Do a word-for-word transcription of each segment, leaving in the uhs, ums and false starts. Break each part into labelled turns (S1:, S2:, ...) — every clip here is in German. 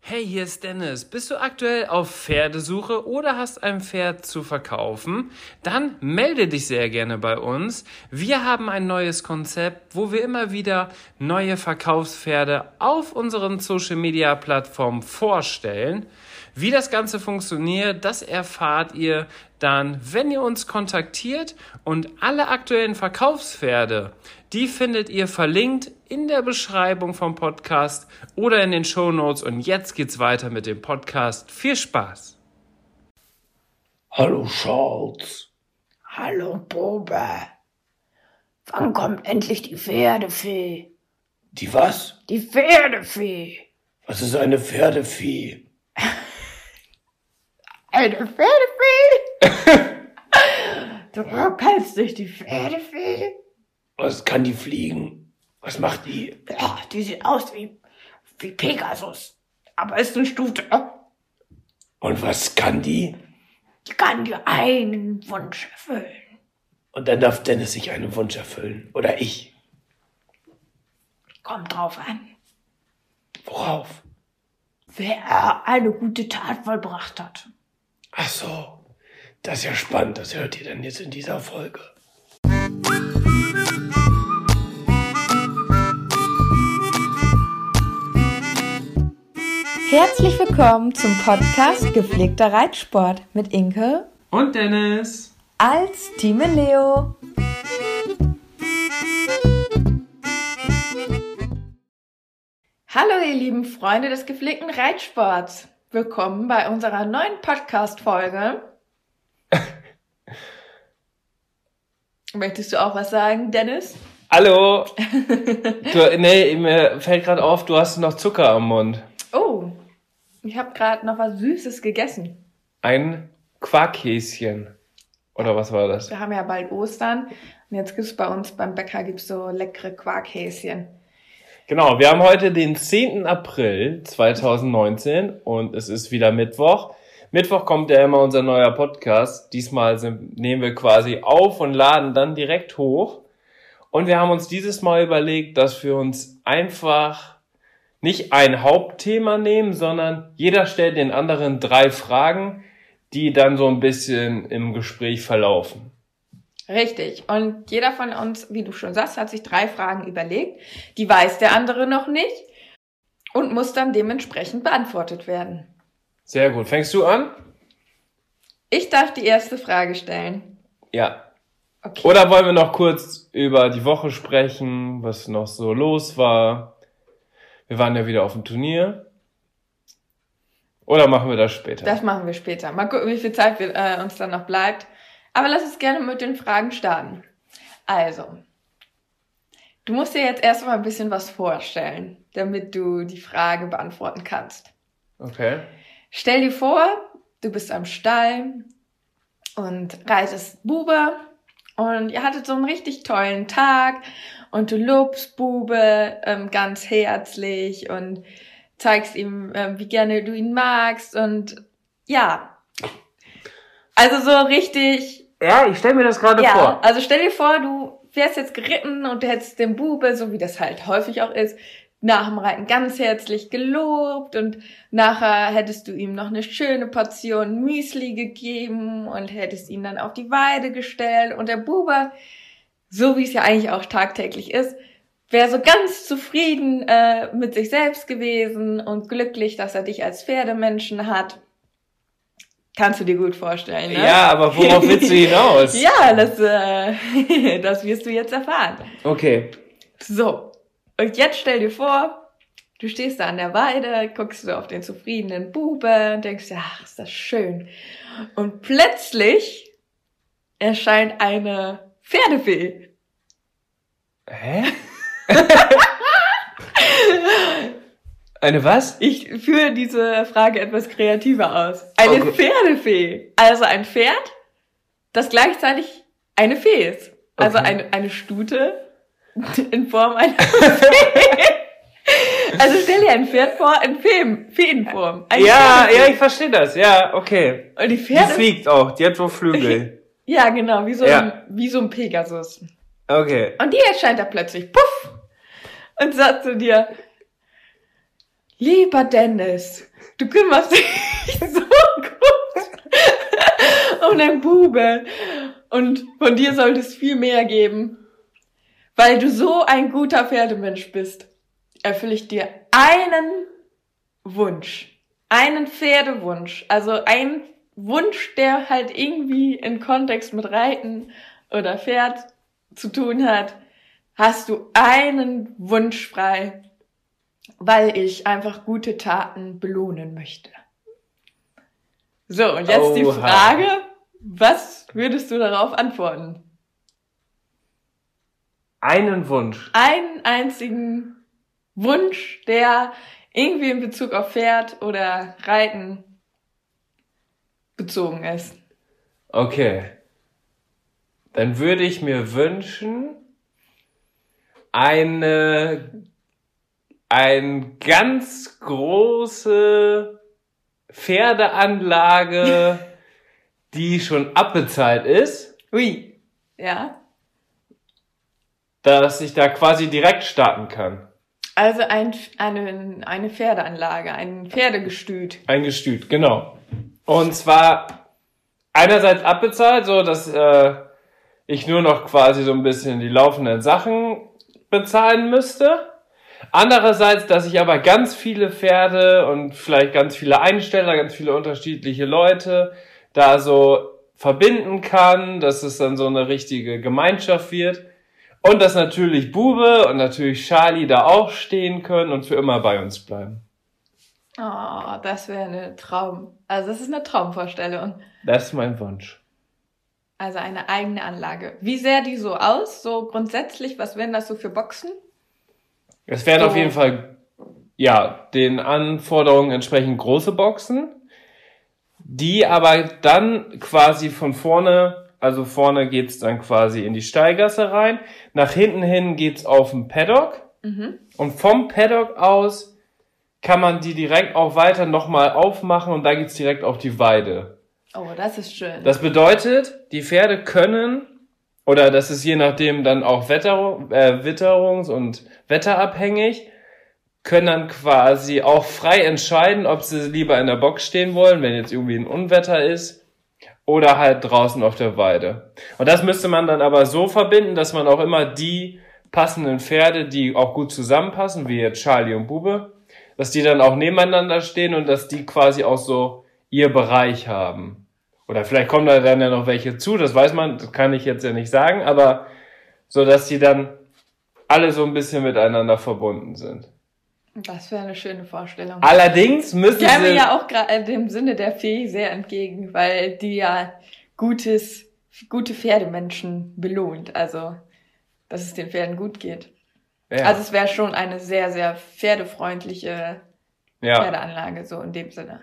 S1: Hey, hier ist Dennis. Bist du aktuell auf Pferdesuche oder hast ein Pferd zu verkaufen? Dann melde dich sehr gerne bei uns. Wir haben ein neues Konzept, wo wir immer wieder neue Verkaufspferde auf unseren Social-Media-Plattformen vorstellen. Wie das Ganze funktioniert, das erfahrt ihr dann, wenn ihr uns kontaktiert, und alle aktuellen Verkaufspferde, die findet ihr verlinkt in der Beschreibung vom Podcast oder in den Shownotes. Und jetzt geht's weiter mit dem Podcast. Viel Spaß!
S2: Hallo Charles.
S3: Hallo Bube. Wann kommt endlich die Pferdefee?
S2: Die was?
S3: Die Pferdefee.
S2: Was ist eine Pferdefee?
S3: Eine Pferdefee? Du kennst nicht die Pferdefee?
S2: Was kann die fliegen? Was macht die?
S3: Ja, die sieht aus wie, wie Pegasus. Aber ist eine Stute.
S2: Und was kann die?
S3: Die kann dir einen Wunsch erfüllen.
S2: Und dann darf Dennis sich einen Wunsch erfüllen. Oder ich.
S3: Kommt drauf an.
S2: Worauf?
S3: Wer eine gute Tat vollbracht hat.
S2: Ach so. Das ist ja spannend. Das hört ihr dann jetzt in dieser Folge.
S4: Herzlich willkommen zum Podcast Gepflegter Reitsport mit Inke
S1: und Dennis
S4: als Team Leo. Hallo ihr lieben Freunde des gepflegten Reitsports. Willkommen bei unserer neuen Podcast-Folge. Möchtest du auch was sagen, Dennis?
S1: Hallo! du, nee, mir fällt gerade auf, du hast noch Zucker am Mund.
S4: Oh, ich habe gerade noch was Süßes gegessen.
S1: Ein Quarkhäschen. Oder was war das?
S4: Wir haben ja bald Ostern und jetzt gibt's bei uns beim Bäcker gibt's so leckere Quarkhäschen.
S1: Genau, wir haben heute den zehnten April zweitausendneunzehn und es ist wieder Mittwoch. Mittwoch kommt ja immer unser neuer Podcast. Diesmal sind, nehmen wir quasi auf und laden dann direkt hoch. Und wir haben uns dieses Mal überlegt, dass wir uns einfach nicht ein Hauptthema nehmen, sondern jeder stellt den anderen drei Fragen, die dann so ein bisschen im Gespräch verlaufen.
S4: Richtig. Und jeder von uns, wie du schon sagst, hat sich drei Fragen überlegt. Die weiß der andere noch nicht und muss dann dementsprechend beantwortet werden.
S1: Sehr gut. Fängst du an?
S4: Ich darf die erste Frage stellen.
S1: Ja.
S4: Okay.
S1: Oder wollen wir noch kurz über die Woche sprechen, was noch so los war? Wir waren ja wieder auf dem Turnier. Oder machen wir das später?
S4: Das machen wir später. Mal gucken, wie viel Zeit wir, äh, uns dann noch bleibt. Aber lass uns gerne mit den Fragen starten. Also, du musst dir jetzt erstmal ein bisschen was vorstellen, damit du die Frage beantworten kannst.
S1: Okay.
S4: Stell dir vor, du bist am Stall und reitest Bube und ihr hattet so einen richtig tollen Tag und du lobst Bube ähm, ganz herzlich und zeigst ihm, ähm, wie gerne du ihn magst und ja, also so richtig...
S1: Ja, ich stell mir das gerade
S4: ja,
S1: vor.
S4: Also stell dir vor, du wärst jetzt geritten und du hättest den Bube, so wie das halt häufig auch ist, nach dem Reiten ganz herzlich gelobt und nachher hättest du ihm noch eine schöne Portion Müsli gegeben und hättest ihn dann auf die Weide gestellt und der Bube, so wie es ja eigentlich auch tagtäglich ist, wäre so ganz zufrieden äh, mit sich selbst gewesen und glücklich, dass er dich als Pferdemenschen hat. Kannst du dir gut vorstellen, ne?
S1: Ja, aber worauf willst du hinaus?
S4: Ja, das, äh, das wirst du jetzt erfahren.
S1: Okay.
S4: So, und jetzt stell dir vor, du stehst da an der Weide, guckst du auf den zufriedenen Bube und denkst, ach, ist das schön. Und plötzlich erscheint eine Pferdefee.
S1: Hä? Eine was?
S4: Ich führe diese Frage etwas kreativer aus. Eine
S1: Okay.
S4: Pferdefee. Also ein Pferd, das gleichzeitig eine Fee ist. Also
S1: Okay.
S4: eine, eine Stute in Form einer Fee. Also stell dir ein Pferd vor in Feen, Feenform. Eine
S1: Ja,
S4: Pferdefee.
S1: ja, ich verstehe das. Ja, okay.
S4: Und die
S1: Die
S4: Pferde...
S1: fliegt auch. Die hat so Flügel.
S4: Ja, genau, wie so,
S1: Ja.
S4: ein, wie so ein Pegasus.
S1: Okay.
S4: Und die erscheint da plötzlich, puff, und sagt zu dir, lieber Dennis, du kümmerst dich so gut um deinen Bube und von dir sollte es viel mehr geben, weil du so ein guter Pferdemensch bist. Erfülle ich dir einen Wunsch, einen Pferdewunsch, also einen Wunsch, der halt irgendwie in Kontext mit Reiten oder Pferd zu tun hat, hast du einen Wunsch frei, weil ich einfach gute Taten belohnen möchte. So, und jetzt Oha. Die Frage, was würdest du darauf antworten?
S1: Einen Wunsch.
S4: Einen einzigen Wunsch, der irgendwie in Bezug auf Pferd oder Reiten bezogen ist.
S1: Okay. Dann würde ich mir wünschen, eine, eine ganz große Pferdeanlage, die schon abbezahlt ist.
S4: Ui, ja.
S1: Dass ich da quasi direkt starten kann.
S4: Also ein, eine, eine Pferdeanlage, ein Pferdegestüt.
S1: Ein Gestüt, genau. Und zwar einerseits abbezahlt, so dass äh, ich nur noch quasi so ein bisschen die laufenden Sachen bezahlen müsste. Andererseits, dass ich aber ganz viele Pferde und vielleicht ganz viele Einsteller, ganz viele unterschiedliche Leute da so verbinden kann, dass es dann so eine richtige Gemeinschaft wird. Und dass natürlich Bube und natürlich Charlie da auch stehen können und für immer bei uns bleiben.
S4: Oh, das wäre eine Traum. Also das ist eine Traumvorstellung.
S1: Das ist mein Wunsch.
S4: Also eine eigene Anlage. Wie sähe die so aus? So grundsätzlich, was wären das so für Boxen?
S1: Es wären
S4: so.
S1: auf jeden Fall, ja, den Anforderungen entsprechend große Boxen, die aber dann quasi von vorne, also vorne geht's dann quasi in die Stallgasse rein, nach hinten hin geht's auf den Paddock
S4: Mhm.
S1: und vom Paddock aus kann man die direkt auch weiter nochmal aufmachen und da geht's direkt auf die Weide.
S4: Oh, das ist schön.
S1: Das bedeutet, die Pferde können, oder das ist je nachdem dann auch Wetterung, äh, witterungs- und wetterabhängig, können dann quasi auch frei entscheiden, ob sie lieber in der Box stehen wollen, wenn jetzt irgendwie ein Unwetter ist, oder halt draußen auf der Weide. Und das müsste man dann aber so verbinden, dass man auch immer die passenden Pferde, die auch gut zusammenpassen, wie jetzt Charlie und Bube, dass die dann auch nebeneinander stehen und dass die quasi auch so ihr Bereich haben. Oder vielleicht kommen da dann ja noch welche zu, das weiß man, das kann ich jetzt ja nicht sagen, aber so, dass die dann alle so ein bisschen miteinander verbunden sind.
S4: Das wäre eine schöne Vorstellung.
S1: Allerdings müssen
S4: Ich käme
S1: sie...
S4: ja auch gerade dem Sinne der Fee sehr entgegen, weil die ja gutes, gute Pferdemenschen belohnt. Also, dass es den Pferden gut geht.
S1: Ja.
S4: Also es wäre schon eine sehr, sehr pferdefreundliche
S1: ja.
S4: Pferdeanlage, so in dem Sinne.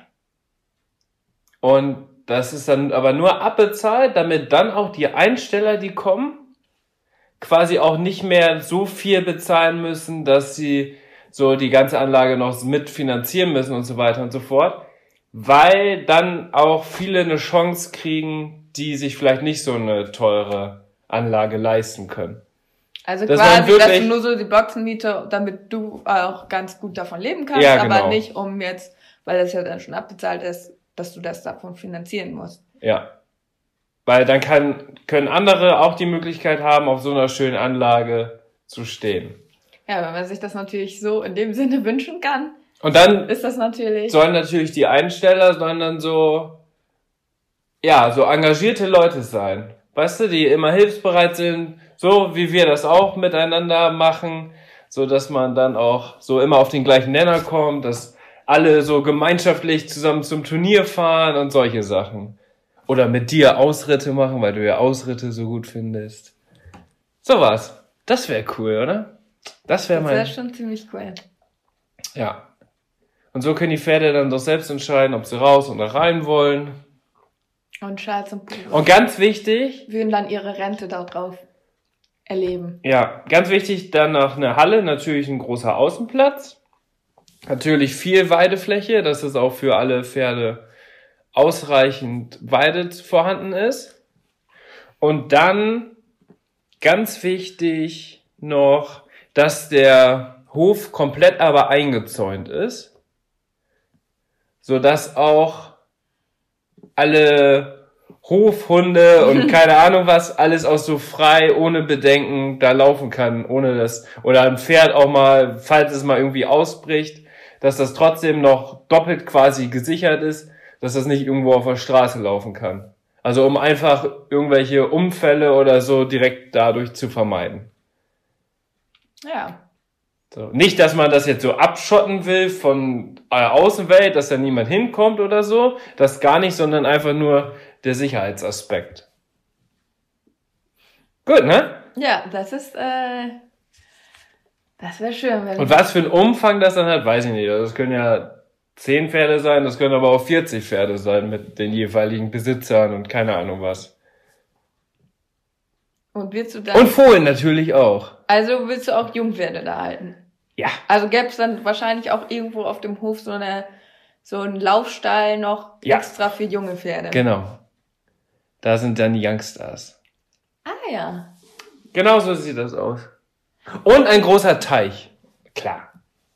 S1: Und das ist dann aber nur abbezahlt, damit dann auch die Einsteller, die kommen, quasi auch nicht mehr so viel bezahlen müssen, dass sie so die ganze Anlage noch mitfinanzieren müssen und so weiter und so fort, weil dann auch viele eine Chance kriegen, die sich vielleicht nicht so eine teure Anlage leisten können.
S4: Also
S1: das
S4: quasi,
S1: wirklich,
S4: dass du nur so die Boxenmiete, damit du auch ganz gut davon leben kannst,
S1: ja, genau.
S4: aber nicht um jetzt, weil das ja dann schon abbezahlt ist, dass du das davon finanzieren musst.
S1: Ja, weil dann kann, können andere auch die Möglichkeit haben, auf so einer schönen Anlage zu stehen.
S4: Ja, wenn man sich das natürlich so in dem Sinne wünschen kann,
S1: und dann
S4: ist das natürlich...
S1: sollen natürlich die Einsteller, sollen dann so, ja, so engagierte Leute sein. Weißt du, die immer hilfsbereit sind, so wie wir das auch miteinander machen, so dass man dann auch so immer auf den gleichen Nenner kommt, dass alle so gemeinschaftlich zusammen zum Turnier fahren und solche Sachen. Oder mit dir Ausritte machen, weil du ja Ausritte so gut findest. Sowas. Das wäre cool, oder? Das wäre mein...
S4: Das wäre schon ziemlich cool.
S1: Ja. Und so können die Pferde dann doch selbst entscheiden, ob sie raus oder rein wollen.
S4: Und Charles und Bube
S1: Und ganz wichtig...
S4: würden dann ihre Rente da drauf erleben.
S1: Ja, ganz wichtig, dann noch eine Halle, natürlich ein großer Außenplatz. Natürlich viel Weidefläche, dass es auch für alle Pferde ausreichend Weide vorhanden ist. Und dann, ganz wichtig noch, dass der Hof komplett aber eingezäunt ist. sodass auch alle Hofhunde und keine Ahnung was, alles auch so frei, ohne Bedenken da laufen kann, ohne das, oder ein Pferd auch mal, falls es mal irgendwie ausbricht, dass das trotzdem noch doppelt quasi gesichert ist, dass das nicht irgendwo auf der Straße laufen kann. Also um einfach irgendwelche Unfälle oder so direkt dadurch zu vermeiden.
S4: Ja.
S1: So. Nicht, dass man das jetzt so abschotten will von der Außenwelt, dass da niemand hinkommt oder so, das gar nicht, sondern einfach nur der Sicherheitsaspekt. Gut, ne?
S4: Ja, das ist, äh, das wäre schön. Wenn
S1: Und was für einen Umfang das dann hat, weiß ich nicht. Das können ja zehn Pferde sein, das können aber auch vierzig Pferde sein mit den jeweiligen Besitzern und keine Ahnung was.
S4: Und willst du dann,
S1: Und Fohlen natürlich auch.
S4: also willst du auch Jungpferde da halten?
S1: Ja.
S4: Also gäbe es dann wahrscheinlich auch irgendwo auf dem Hof so eine, so einen Laufstall noch
S1: Ja.
S4: extra für junge Pferde.
S1: Genau. Da sind dann die Youngstars.
S4: Ah ja.
S1: Genau so sieht das aus. Und ein großer Teich. Klar.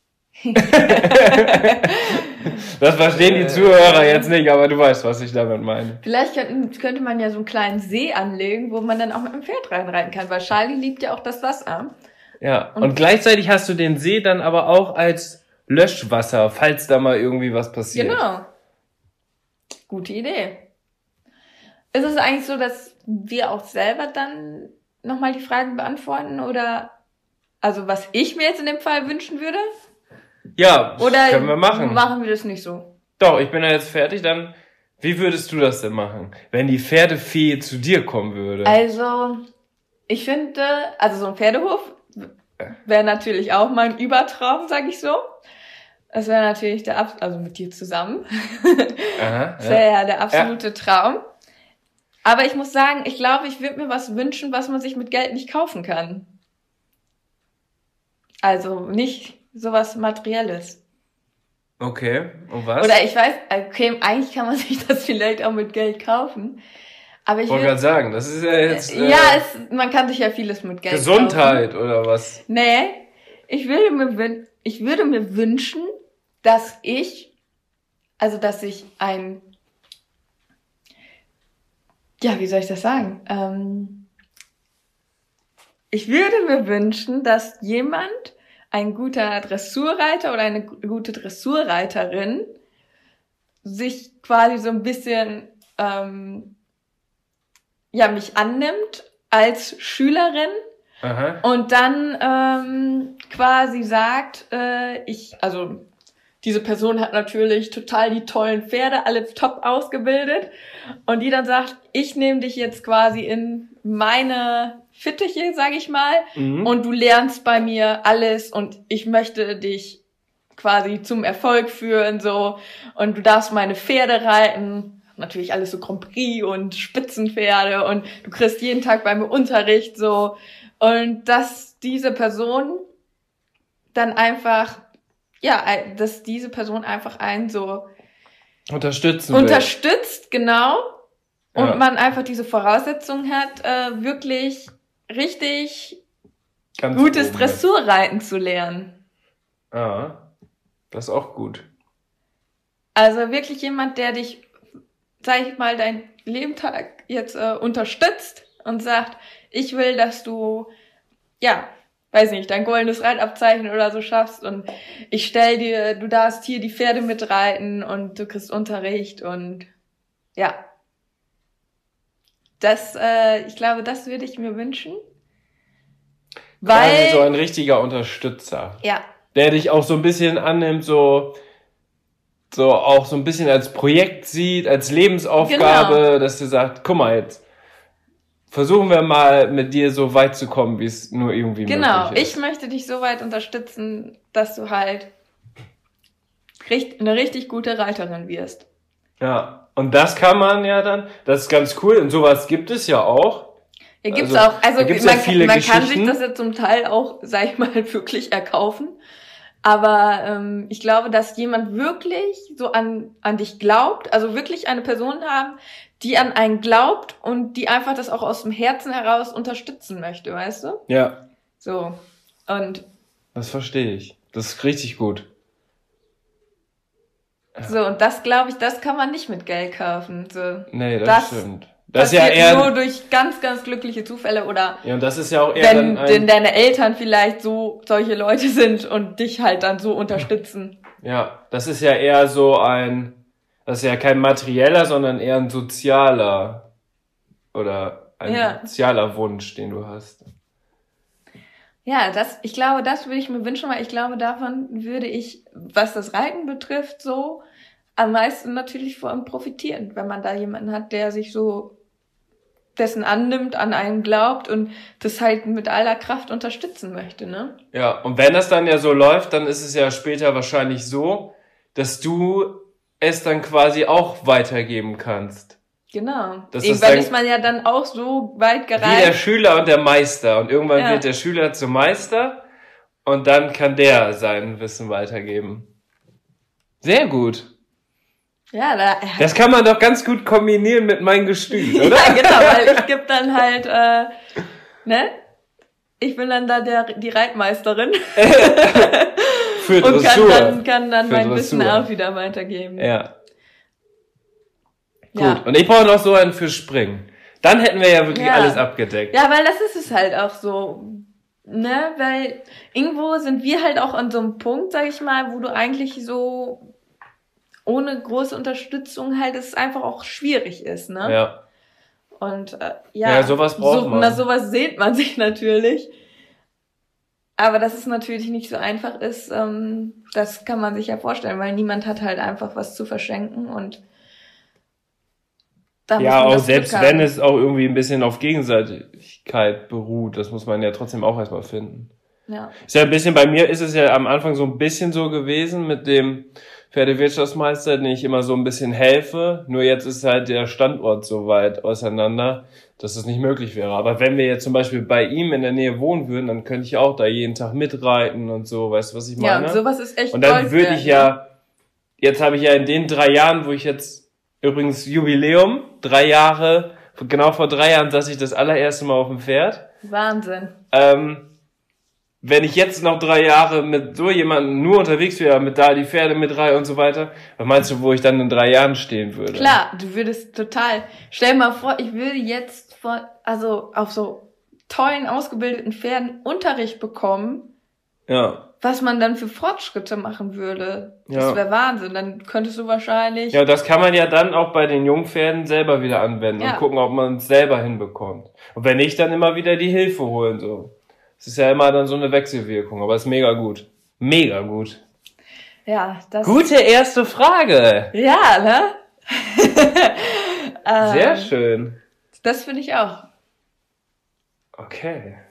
S1: Das verstehen die Zuhörer jetzt nicht, aber du weißt, was ich damit meine.
S4: Vielleicht könnten, könnte man ja so einen kleinen See anlegen, wo man dann auch mit dem Pferd reinreiten kann, weil Charlie liebt ja auch das Wasser.
S1: Ja, und, und gleichzeitig hast du den See dann aber auch als Löschwasser, falls da mal irgendwie was passiert.
S4: Genau. Gute Idee. Ist es eigentlich so, dass wir auch selber dann nochmal die Fragen beantworten oder, also was ich mir jetzt in dem Fall wünschen würde?
S1: Ja,
S4: Oder
S1: können wir machen.
S4: machen wir das nicht so?
S1: Doch, ich bin ja jetzt fertig, dann, wie würdest du das denn machen, wenn die Pferdefee zu dir kommen würde?
S4: Also, ich finde, also so ein Pferdehof wäre natürlich auch mein Übertraum, sag ich so. Das wäre natürlich der, Ab- also mit dir zusammen.
S1: Aha,
S4: Das wäre
S1: ja.
S4: ja der absolute Traum. Aber ich muss sagen, ich glaube, ich würde mir was wünschen, was man sich mit Geld nicht kaufen kann. Also nicht sowas Materielles.
S1: Okay, und was?
S4: Oder ich weiß, okay, eigentlich kann man sich das vielleicht auch mit Geld kaufen. Aber ich
S1: Ich wollte
S4: will,
S1: gerade sagen, das ist ja jetzt äh,
S4: ja, es, man kann sich ja vieles mit Geld
S1: Gesundheit
S4: kaufen.
S1: oder was?
S4: Nee, ich würde mir, wün- ich würde mir wünschen, dass ich, also dass ich ein, ja, wie soll ich das sagen? Ähm, ich würde mir wünschen, dass jemand, ein guter Dressurreiter oder eine gu- gute Dressurreiterin, sich quasi so ein bisschen, ähm, ja, mich annimmt als Schülerin
S1: Aha.
S4: und dann ähm, quasi sagt, äh, ich, also diese Person hat natürlich total die tollen Pferde, alle top ausgebildet und die dann sagt, ich nehme dich jetzt quasi in meine Fittiche, sag ich mal,
S1: Mhm.
S4: und du lernst bei mir alles und ich möchte dich quasi zum Erfolg führen, so, und du darfst meine Pferde reiten, natürlich alles so Grand Prix und Spitzenpferde und du kriegst jeden Tag bei mir Unterricht, so, und dass diese Person dann einfach, ja, dass diese Person einfach einen so
S1: Unterstützen will.
S4: unterstützt, genau, und
S1: Ja.
S4: man einfach diese Voraussetzungen hat, äh, wirklich richtig
S1: Ganz
S4: gutes
S1: oben.
S4: Dressurreiten zu lernen.
S1: Ja, das ist auch gut.
S4: Also wirklich jemand, der dich, sag ich mal, dein Lebentag jetzt äh, unterstützt und sagt, ich will, dass du, ja, weiß nicht, dein goldenes Reitabzeichen oder so schaffst und ich stell dir, du darfst hier die Pferde mitreiten und du kriegst Unterricht und ja. Das, äh, ich glaube, das würde ich mir wünschen. Weil,
S1: Quasi so ein richtiger Unterstützer,
S4: ja,
S1: der dich auch so ein bisschen annimmt, so so auch so ein bisschen als Projekt sieht, als Lebensaufgabe,
S4: Genau.
S1: dass du sagst, guck mal jetzt, versuchen wir mal mit dir so weit zu kommen, wie es nur irgendwie
S4: genau.
S1: möglich
S4: Ich
S1: ist.
S4: möchte dich so weit unterstützen, dass du halt richt- eine richtig gute Reiterin wirst.
S1: Ja, und das kann man ja dann, das ist ganz cool und sowas gibt es ja auch.
S4: Hier gibt's
S1: Also,
S4: auch, also
S1: da gibt's
S4: man,
S1: ja viele
S4: man kann sich
S1: Geschichten.
S4: das ja zum Teil auch, sag ich mal, wirklich erkaufen. Aber ähm, ich glaube, dass jemand wirklich so an an dich glaubt, also wirklich eine Person haben, die an einen glaubt und die einfach das auch aus dem Herzen heraus unterstützen möchte, weißt du?
S1: Ja,
S4: So. Und
S1: das verstehe ich. Das ist richtig gut.
S4: So, und das, glaube ich, das kann man nicht mit Geld kaufen. So.
S1: Nee, das,
S4: Das
S1: stimmt. Das ist ja
S4: passiert
S1: eher...
S4: nur durch ganz, ganz glückliche Zufälle oder
S1: Ja, und das ist ja auch eher
S4: wenn
S1: dann ein...
S4: denn deine Eltern vielleicht so solche Leute sind und dich halt dann so unterstützen.
S1: Ja, das ist ja eher so ein... Das ist ja kein materieller, sondern eher ein sozialer oder ein
S4: Ja.
S1: sozialer Wunsch, den du hast.
S4: Ja, das, ich glaube, das würde ich mir wünschen, weil ich glaube, davon würde ich, was das Reiten betrifft, so am meisten natürlich vor allem profitieren, wenn man da jemanden hat, der sich so dessen annimmt, an einen glaubt und das halt mit aller Kraft unterstützen möchte, ne?
S1: Ja, und wenn das dann ja so läuft, dann ist es ja später wahrscheinlich so, dass du es dann quasi auch weitergeben kannst.
S4: Genau.
S1: Das ist
S4: Irgendwann
S1: dann-
S4: ist man ja dann auch so weit
S1: Wie der
S4: gereift.
S1: Schüler und der Meister. Und irgendwann
S4: Ja.
S1: wird der Schüler zum Meister und dann kann der sein Wissen weitergeben. Sehr gut.
S4: Ja, da,
S1: Das kann man doch ganz gut kombinieren mit meinem Gestüt, oder?
S4: ja, genau, weil ich geb dann halt, äh, ne? Ich bin dann da der, die Reitmeisterin
S1: Für
S4: und kann
S1: Dressur.
S4: dann, kann dann
S1: Für
S4: mein Wissen
S1: Dressur.
S4: auch wieder weitergeben.
S1: Ja,
S4: Ja.
S1: gut. Und ich brauche noch so einen für Springen. Dann hätten wir ja wirklich
S4: Ja.
S1: alles abgedeckt.
S4: Ja, weil das ist es halt auch so, ne? Weil irgendwo sind wir halt auch an so einem Punkt, sag ich mal, wo du eigentlich so ohne große Unterstützung halt es einfach auch schwierig ist, ne?
S1: Ja.
S4: Und äh, ja,
S1: Ja, sowas braucht
S4: so,
S1: man.
S4: Na, sowas sehnt man sich natürlich. Aber dass es natürlich nicht so einfach ist, ähm, das kann man sich ja vorstellen, weil niemand hat halt einfach was zu verschenken und da muss
S1: Ja,
S4: man
S1: auch
S4: das
S1: selbst
S4: Glück
S1: wenn
S4: haben.
S1: es auch irgendwie ein bisschen auf Gegenseitigkeit beruht, das muss man ja trotzdem auch erstmal finden.
S4: Ja.
S1: Ist ja ein bisschen, bei mir ist es ja am Anfang so ein bisschen so gewesen mit dem Pferdewirtschaftsmeister, den ich immer so ein bisschen helfe. Nur jetzt ist halt der Standort so weit auseinander, dass es nicht möglich wäre. Aber wenn wir jetzt zum Beispiel bei ihm in der Nähe wohnen würden, dann könnte ich auch da jeden Tag mitreiten und so, weißt du, was ich
S4: Ja,
S1: meine?
S4: und sowas ist echt
S1: Und dann
S4: Gold
S1: würde
S4: wert,
S1: ich ja, jetzt habe ich ja in den drei Jahren, wo ich jetzt, übrigens Jubiläum, drei Jahre, genau vor drei Jahren saß ich das allererste Mal auf dem Pferd.
S4: Wahnsinn.
S1: Ähm, wenn ich jetzt noch drei Jahre mit so jemandem nur unterwegs wäre, mit da die Pferde mit rein und so weiter, was meinst du, wo ich dann in drei Jahren stehen würde?
S4: Klar, du würdest total, stell dir mal vor, ich würde jetzt vor, also auf so tollen, ausgebildeten Pferden Unterricht bekommen,
S1: Ja.
S4: was man dann für Fortschritte machen würde. Das
S1: Ja.
S4: wäre Wahnsinn. Dann könntest du wahrscheinlich,
S1: Ja, das kann man ja dann auch bei den Jungpferden selber wieder anwenden
S4: Ja.
S1: und gucken, ob man es selber hinbekommt. Und wenn nicht, dann immer wieder die Hilfe holen, so. Es ist ja immer dann so eine Wechselwirkung, aber ist mega gut. Mega gut.
S4: ja, das,
S1: Gute erste Frage.
S4: ja, ne? ähm,
S1: Sehr schön.
S4: Das finde ich auch.
S1: Okay.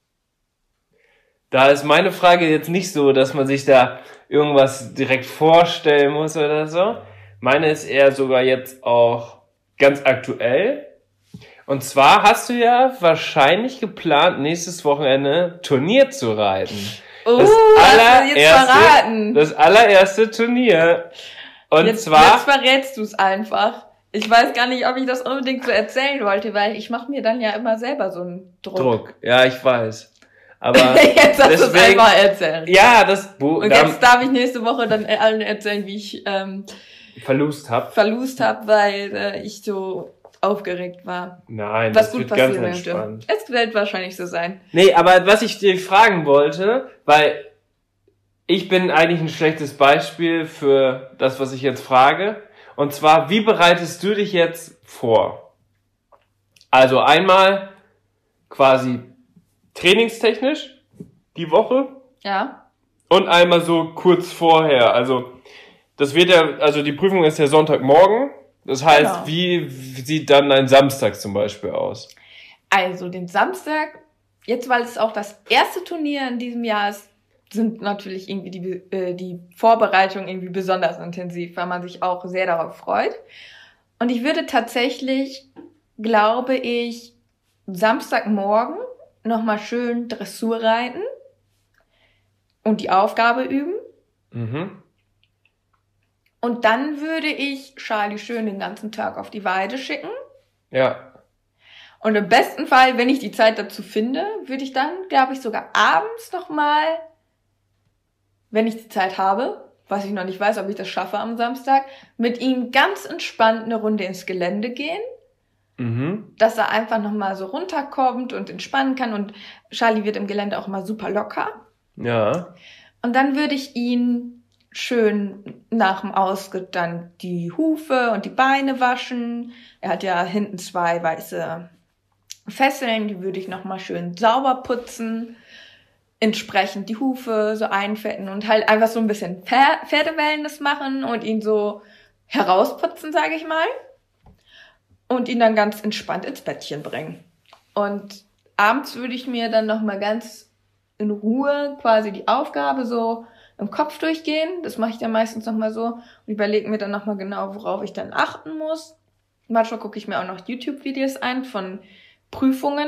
S1: Da ist meine Frage jetzt nicht so, dass man sich da irgendwas direkt vorstellen muss oder so. Meine ist eher sogar jetzt auch ganz aktuell. Und zwar hast du ja wahrscheinlich geplant, nächstes Wochenende Turnier zu reiten.
S4: Oh,
S1: Das
S4: hast du jetzt
S1: allererste-
S4: verraten.
S1: Das allererste Turnier. Und
S4: Jetzt,
S1: zwar...
S4: jetzt verrätst du es einfach. Ich weiß gar nicht, ob ich das unbedingt so erzählen wollte, weil ich mache mir dann ja immer selber so einen Druck.
S1: Druck. Ja, ich weiß. Aber
S4: Jetzt hast du es
S1: deswegen-
S4: einfach erzählt.
S1: ja, das Buch
S4: Und
S1: da
S4: jetzt darf ich nächste Woche dann allen erzählen, wie ich ähm,
S1: Verlust hab.
S4: verlust habe, weil äh, ich so aufgeregt war.
S1: Nein,
S4: Was
S1: das
S4: gut
S1: wird ganz
S4: passieren könnte.
S1: entspannt.
S4: Es wird wahrscheinlich so sein.
S1: Nee, aber was ich dir fragen wollte, weil ich bin eigentlich ein schlechtes Beispiel für das, was ich jetzt frage. Und zwar, wie bereitest du dich jetzt vor? Also einmal quasi trainingstechnisch die Woche
S4: Ja.
S1: und einmal so kurz vorher. Also das wird ja, also die Prüfung ist ja Sonntagmorgen. Das heißt,
S4: Genau.
S1: wie sieht dann ein Samstag zum Beispiel aus?
S4: Also den Samstag, jetzt weil es auch das erste Turnier in diesem Jahr ist, sind natürlich irgendwie die, äh, die Vorbereitungen irgendwie besonders intensiv, weil man sich auch sehr darauf freut. Und ich würde tatsächlich, glaube ich, Samstagmorgen nochmal schön Dressur reiten und die Aufgabe üben.
S1: Mhm.
S4: Und dann würde ich Charlie schön den ganzen Tag auf die Weide schicken.
S1: Ja.
S4: Und im besten Fall, wenn ich die Zeit dazu finde, würde ich dann, glaube ich, sogar abends nochmal, wenn ich die Zeit habe, was ich noch nicht weiß, ob ich das schaffe am Samstag, mit ihm ganz entspannt eine Runde ins Gelände gehen.
S1: Mhm.
S4: Dass er einfach nochmal so runterkommt und entspannen kann. Und Charlie wird im Gelände auch mal super locker.
S1: Ja.
S4: Und dann würde ich ihn schön nach dem Ausritt dann die Hufe und die Beine waschen. Er hat ja hinten zwei weiße Fesseln, die würde ich nochmal schön sauber putzen. Entsprechend die Hufe so einfetten und halt einfach so ein bisschen Pfer- Pferdewellness machen und ihn so herausputzen, sage ich mal. Und ihn dann ganz entspannt ins Bettchen bringen. Und abends würde ich mir dann nochmal ganz in Ruhe quasi die Aufgabe so im Kopf durchgehen. Das mache ich dann meistens nochmal so und überlege mir dann nochmal genau, worauf ich dann achten muss. Manchmal gucke ich mir auch noch YouTube-Videos ein von Prüfungen.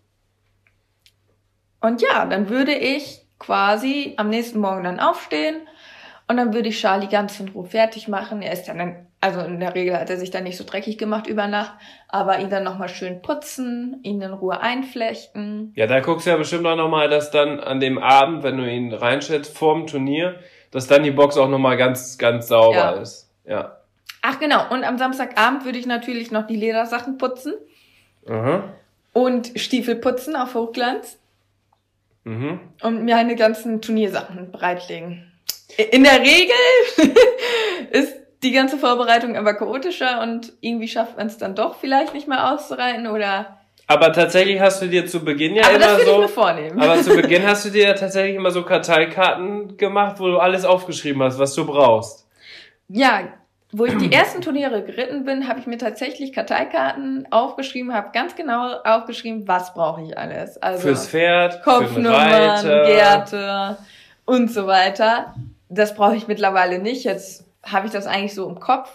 S4: Und ja, dann würde ich quasi am nächsten Morgen dann aufstehen und dann würde ich Charlie ganz in Ruhe fertig machen. Er ist dann, also in der Regel hat er sich dann nicht so dreckig gemacht über Nacht, aber ihn dann nochmal schön putzen, ihn in Ruhe einflechten.
S1: Ja, da guckst du ja bestimmt auch nochmal, dass dann an dem Abend, wenn du ihn reinstellst vorm Turnier, dass dann die Box auch nochmal ganz, ganz sauber
S4: Ja.
S1: ist. Ja.
S4: Ach genau, und am Samstagabend würde ich natürlich noch die Ledersachen putzen
S1: Aha.
S4: und Stiefel putzen auf Hochglanz
S1: Mhm.
S4: und mir meine ganzen Turniersachen bereitlegen. In der Regel ist die ganze Vorbereitung aber chaotischer und irgendwie schafft man es dann doch vielleicht nicht mehr auszureiten oder...
S1: Aber tatsächlich hast du dir zu Beginn ja
S4: Aber das
S1: immer
S4: will ich
S1: so...
S4: mir vornehmen.
S1: Aber zu Beginn hast du dir ja tatsächlich immer so Karteikarten gemacht, wo du alles aufgeschrieben hast, was du brauchst.
S4: Ja, wo ich die ersten Turniere geritten bin, habe ich mir tatsächlich Karteikarten aufgeschrieben, habe ganz genau aufgeschrieben, was brauche ich alles. Also
S1: Fürs Pferd, für den
S4: Kopfnummern,
S1: Reiter.
S4: Gerte und so weiter. Das brauche ich mittlerweile nicht. Jetzt habe ich das eigentlich so im Kopf.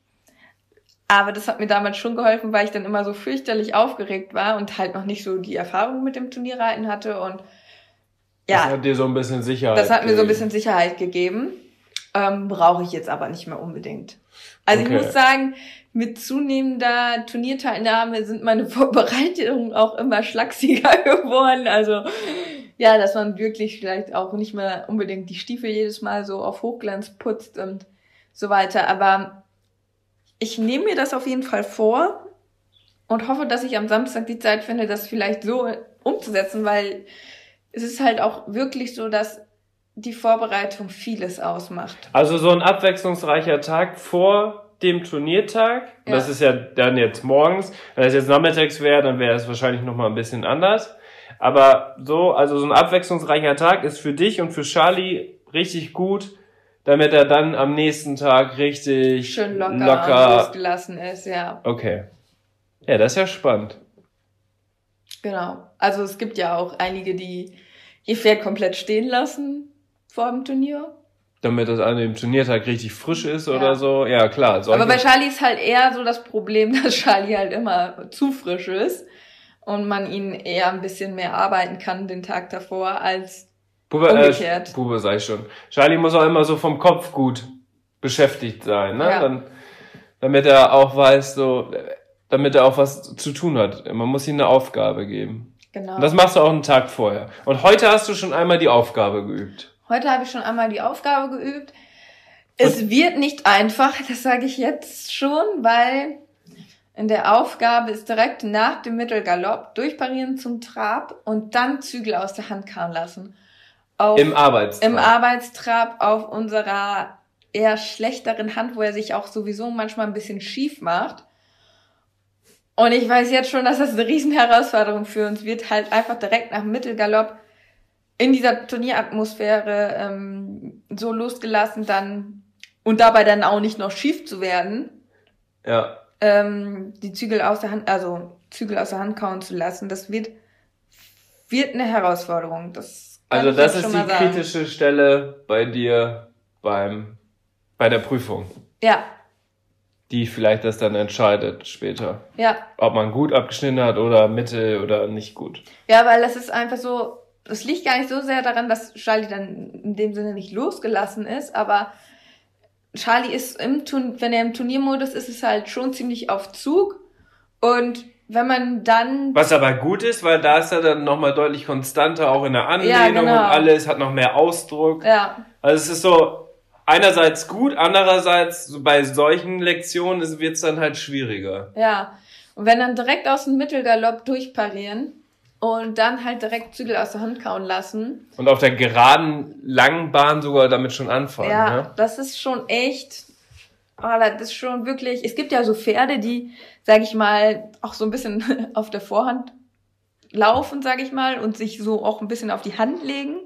S4: Aber das hat mir damals schon geholfen, weil ich dann immer so fürchterlich aufgeregt war und halt noch nicht so die Erfahrung mit dem Turnierreiten hatte. Und
S1: Das
S4: ja,
S1: hat dir so ein bisschen Sicherheit
S4: das hat mir so ein
S1: gegeben.
S4: bisschen Sicherheit gegeben. Ähm, brauche ich jetzt aber nicht mehr unbedingt. Also
S1: Okay.
S4: ich muss sagen, mit zunehmender Turnierteilnahme sind meine Vorbereitungen auch immer schlagsiger geworden. Also ja, dass man wirklich vielleicht auch nicht mehr unbedingt die Stiefel jedes Mal so auf Hochglanz putzt und so weiter. Aber ich nehme mir das auf jeden Fall vor und hoffe, dass ich am Samstag die Zeit finde, das vielleicht so umzusetzen, weil es ist halt auch wirklich so, dass die Vorbereitung vieles ausmacht.
S1: Also so ein abwechslungsreicher Tag vor dem Turniertag.
S4: Ja.
S1: Das ist ja dann jetzt morgens. Wenn es jetzt nachmittags wäre, dann wäre es wahrscheinlich nochmal ein bisschen anders. Aber so, also so ein abwechslungsreicher Tag ist für dich und für Charlie richtig gut, damit er dann am nächsten Tag richtig
S4: Schön locker,
S1: locker
S4: losgelassen ist, ja.
S1: Okay. Ja, das ist ja spannend.
S4: Genau. Also es gibt ja auch einige, die ihr Pferd komplett stehen lassen vor dem Turnier.
S1: Damit das an dem Turniertag richtig frisch ist
S4: Ja.
S1: oder so. Ja, klar. solche-
S4: Aber bei Charlie ist halt eher so das Problem, dass Charlie halt immer zu frisch ist und man ihn eher ein bisschen mehr arbeiten kann den Tag davor als
S1: Bube,
S4: umgekehrt.
S1: Äh, Bube sag ich schon. Charlie muss auch immer so vom Kopf gut beschäftigt sein, ne?
S4: Ja.
S1: Dann, damit er auch weiß, so, damit er auch was zu tun hat. Man muss ihm eine Aufgabe geben.
S4: Genau.
S1: Und das machst du auch einen Tag vorher. Und heute hast du schon einmal die Aufgabe geübt.
S4: Heute habe ich schon einmal die Aufgabe geübt. Es wird nicht einfach, das sage ich jetzt schon, weil in der Aufgabe ist direkt nach dem Mittelgalopp durchparieren zum Trab und dann Zügel aus der Hand kauen lassen. Auf,
S1: Im Arbeitstrab.
S4: Im Arbeitstrab auf unserer eher schlechteren Hand, wo er sich auch sowieso manchmal ein bisschen schief macht. Und ich weiß jetzt schon, dass das eine riesen Herausforderung für uns wird, halt einfach direkt nach dem Mittelgalopp in dieser Turnieratmosphäre ähm, so losgelassen dann und dabei dann auch nicht noch schief zu werden,
S1: Ja.
S4: ähm, die Zügel aus der Hand, also Zügel aus der Hand kauen zu lassen. Das wird wird eine Herausforderung. Das kann
S1: Also
S4: ich
S1: das
S4: jetzt
S1: ist
S4: schon
S1: die
S4: mal sagen.
S1: kritische Stelle bei dir beim, bei der Prüfung,
S4: Ja,
S1: die vielleicht das dann entscheidet später.
S4: ja.
S1: Ob man gut abgeschnitten hat oder mittel oder nicht gut.
S4: Ja, weil das ist einfach so, das liegt gar nicht so sehr daran, dass Charlie dann in dem Sinne nicht losgelassen ist, aber Charlie ist im Turn, wenn er im Turniermodus ist, ist halt schon ziemlich auf Zug und wenn man dann,
S1: Was aber gut ist, weil da ist er dann nochmal deutlich konstanter, auch in der Anlehnung
S4: Ja, genau.
S1: und alles, hat noch mehr Ausdruck.
S4: ja,
S1: Also es ist so, einerseits gut, andererseits so bei solchen Lektionen wird es dann halt schwieriger.
S4: Ja, und wenn dann direkt aus dem Mittelgalopp durchparieren und dann halt direkt Zügel aus der Hand kauen lassen.
S1: Und auf der geraden, langen Bahn sogar damit schon anfangen.
S4: Ja,
S1: ne?
S4: das ist schon echt, oh, das ist schon wirklich, es gibt ja so Pferde, die, sag ich mal, auch so ein bisschen auf der Vorhand laufen, sag ich mal, und sich so auch ein bisschen auf die Hand legen.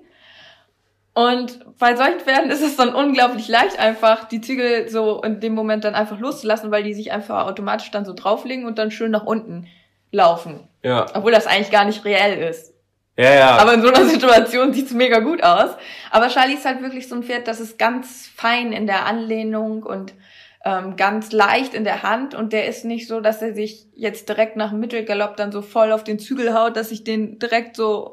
S4: Und bei solchen Pferden ist es dann unglaublich leicht, einfach die Zügel so in dem Moment dann einfach loszulassen, weil die sich einfach automatisch dann so drauflegen und dann schön nach unten laufen.
S1: Ja.
S4: Obwohl das eigentlich gar nicht reell ist.
S1: Ja, ja.
S4: Aber in so einer Situation sieht's mega gut aus. Aber Charlie ist halt wirklich so ein Pferd, das ist ganz fein in der Anlehnung und ähm, ganz leicht in der Hand. Und der ist nicht so, dass er sich jetzt direkt nach dem Mittelgalopp dann so voll auf den Zügel haut, dass ich den direkt so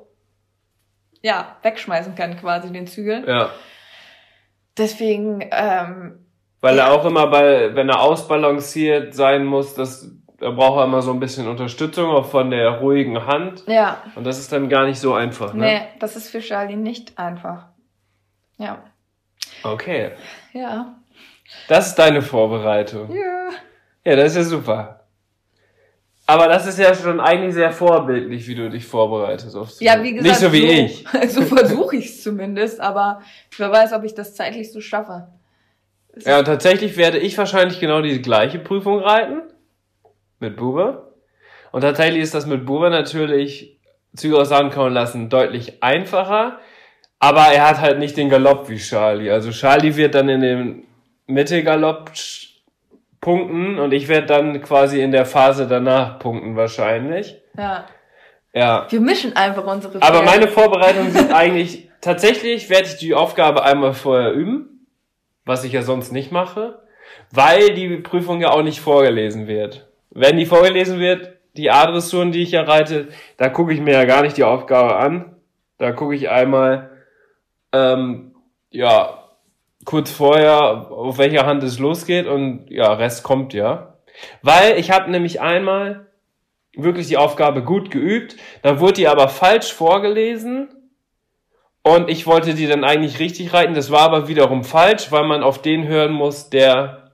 S4: ja, wegschmeißen kann quasi, den Zügel.
S1: Ja.
S4: Deswegen, ähm...
S1: Weil
S4: ja.
S1: er auch immer bei, wenn er ausbalanciert sein muss, das, da braucht er immer so ein bisschen Unterstützung, auch von der ruhigen Hand.
S4: Ja.
S1: Und das ist dann gar nicht so einfach, ne?
S4: Nee, das ist für Charlie nicht einfach. Ja.
S1: Okay.
S4: Ja.
S1: Das ist deine Vorbereitung.
S4: Ja.
S1: Ja, das ist ja super. Aber das ist ja schon eigentlich sehr vorbildlich, wie du dich vorbereitest. Aufs
S4: Ja, wie gesagt,
S1: nicht so wie ich.
S4: So versuche ich es zumindest, aber wer weiß, ob ich das zeitlich so schaffe. Es
S1: Ja, und tatsächlich werde ich wahrscheinlich genau die gleiche Prüfung reiten. Mit Bube. Und tatsächlich ist das mit Bube natürlich Züge aus der Hand kauen lassen deutlich einfacher. Aber er hat halt nicht den Galopp wie Charlie. Also Charlie wird dann in dem Mittelgalopp punkten und ich werde dann quasi in der Phase danach punkten wahrscheinlich.
S4: Ja.
S1: Ja.
S4: Wir mischen einfach unsere Pferde.
S1: Aber meine Vorbereitungen sind eigentlich, tatsächlich werde ich die Aufgabe einmal vorher üben, was ich ja sonst nicht mache, weil die Prüfung ja auch nicht vorgelesen wird. Wenn die vorgelesen wird, die A-Dressuren, die ich ja reite, da gucke ich mir ja gar nicht die Aufgabe an. Da gucke ich einmal, ähm, ja, kurz vorher, auf welcher Hand es losgeht und ja, Rest kommt ja. Weil ich habe nämlich einmal wirklich die Aufgabe gut geübt, dann wurde die aber falsch vorgelesen und ich wollte die dann eigentlich richtig reiten, das war aber wiederum falsch, weil man auf den hören muss, der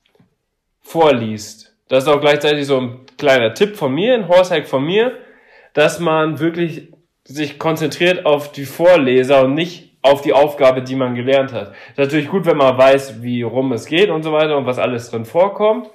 S1: vorliest. Das ist auch gleichzeitig so ein kleiner Tipp von mir, ein Horsehack von mir, dass man wirklich sich konzentriert auf die Vorleser und nicht auf die Aufgabe, die man gelernt hat. Ist natürlich gut, wenn man weiß, wie rum es geht und so weiter und was alles drin vorkommt.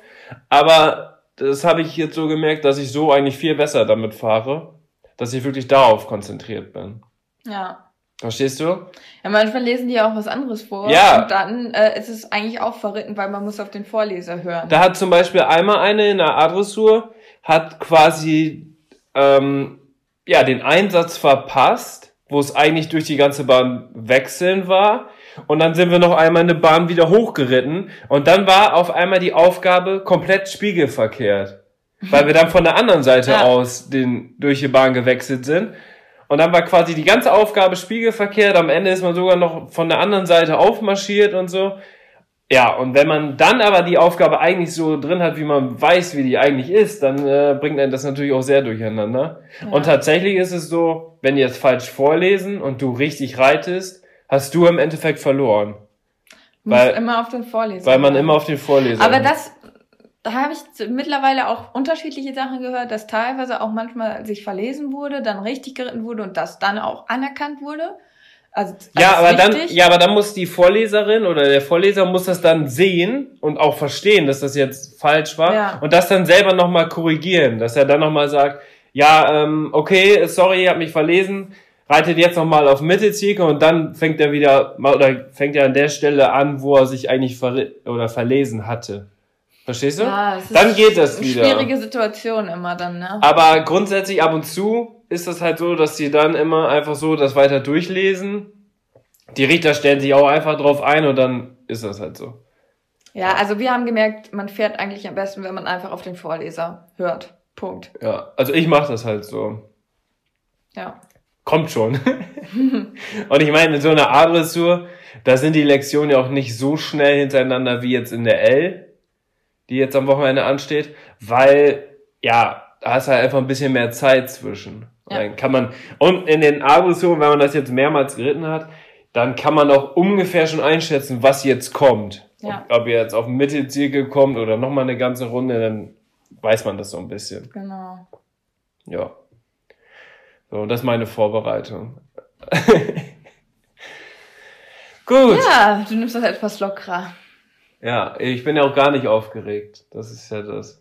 S1: Aber das habe ich jetzt so gemerkt, dass ich so eigentlich viel besser damit fahre, dass ich wirklich darauf konzentriert bin.
S4: Ja.
S1: Verstehst du?
S4: Ja, manchmal lesen die ja auch was anderes vor.
S1: Ja.
S4: Und dann äh, ist es eigentlich auch verritten, weil man muss auf den Vorleser hören.
S1: Da hat zum Beispiel einmal eine in der A-Dressur, hat quasi ähm, ja den Einsatz verpasst, wo es eigentlich durch die ganze Bahn wechseln war. Und dann sind wir noch einmal eine Bahn wieder hochgeritten. Und dann war auf einmal die Aufgabe komplett spiegelverkehrt. Weil wir dann von der anderen Seite
S4: Ja.
S1: aus den, durch die Bahn gewechselt sind. Und dann war quasi die ganze Aufgabe spiegelverkehrt. Am Ende ist man sogar noch von der anderen Seite aufmarschiert und so. Ja, und wenn man dann aber die Aufgabe eigentlich so drin hat, wie man weiß, wie die eigentlich ist, dann äh, bringt einen das natürlich auch sehr durcheinander.
S4: Ja.
S1: Und tatsächlich ist es so, wenn die jetzt falsch vorlesen und du richtig reitest, hast du im Endeffekt verloren.
S4: Du musst
S1: Weil,
S4: immer auf den Vorleser
S1: weil man
S4: hören.
S1: immer auf den Vorleser
S4: Aber
S1: hört.
S4: das, da habe ich mittlerweile auch unterschiedliche Sachen gehört, dass teilweise auch manchmal sich verlesen wurde, dann richtig geritten wurde und das dann auch anerkannt wurde. Also
S1: Ja,
S4: als
S1: aber dann,
S4: richtig.
S1: ja, aber dann muss die Vorleserin oder der Vorleser muss das dann sehen und auch verstehen, dass das jetzt falsch war
S4: Ja.
S1: und das dann selber nochmal korrigieren, dass er dann nochmal sagt, ja, ähm, okay, sorry, ich hab mich verlesen, reitet jetzt nochmal auf Mittelzirkel und dann fängt er wieder, oder fängt er an der Stelle an, wo er sich eigentlich ver oder verlesen hatte. Verstehst du?
S4: Ja, es ist
S1: Dann geht das
S4: eine
S1: wieder.
S4: schwierige Situation immer dann, ne?
S1: Aber grundsätzlich ab und zu ist das halt so, dass die dann immer einfach so das weiter durchlesen. Die Richter stellen sich auch einfach drauf ein und dann ist das halt so.
S4: Ja, also wir haben gemerkt, man fährt eigentlich am besten, wenn man einfach auf den Vorleser hört. Punkt.
S1: Ja, also ich mache das halt so.
S4: Ja.
S1: Kommt schon. Und ich meine, in so einer A-Dressur, da sind die Lektionen ja auch nicht so schnell hintereinander wie jetzt in der L, die jetzt am Wochenende ansteht, weil, ja, da ist halt einfach ein bisschen mehr Zeit zwischen.
S4: Ja.
S1: Dann kann man, und in den A-Dressuren, wenn man das jetzt mehrmals geritten hat, dann kann man auch ungefähr schon einschätzen, was jetzt kommt.
S4: Ja.
S1: Ob, ob ihr jetzt auf den Mittelzirkel kommt oder nochmal eine ganze Runde, dann weiß man das so ein bisschen.
S4: Genau.
S1: Ja. So, das ist meine Vorbereitung. Gut.
S4: Ja, du nimmst das etwas lockerer.
S1: Ja, ich bin ja auch gar nicht aufgeregt. Das ist ja das.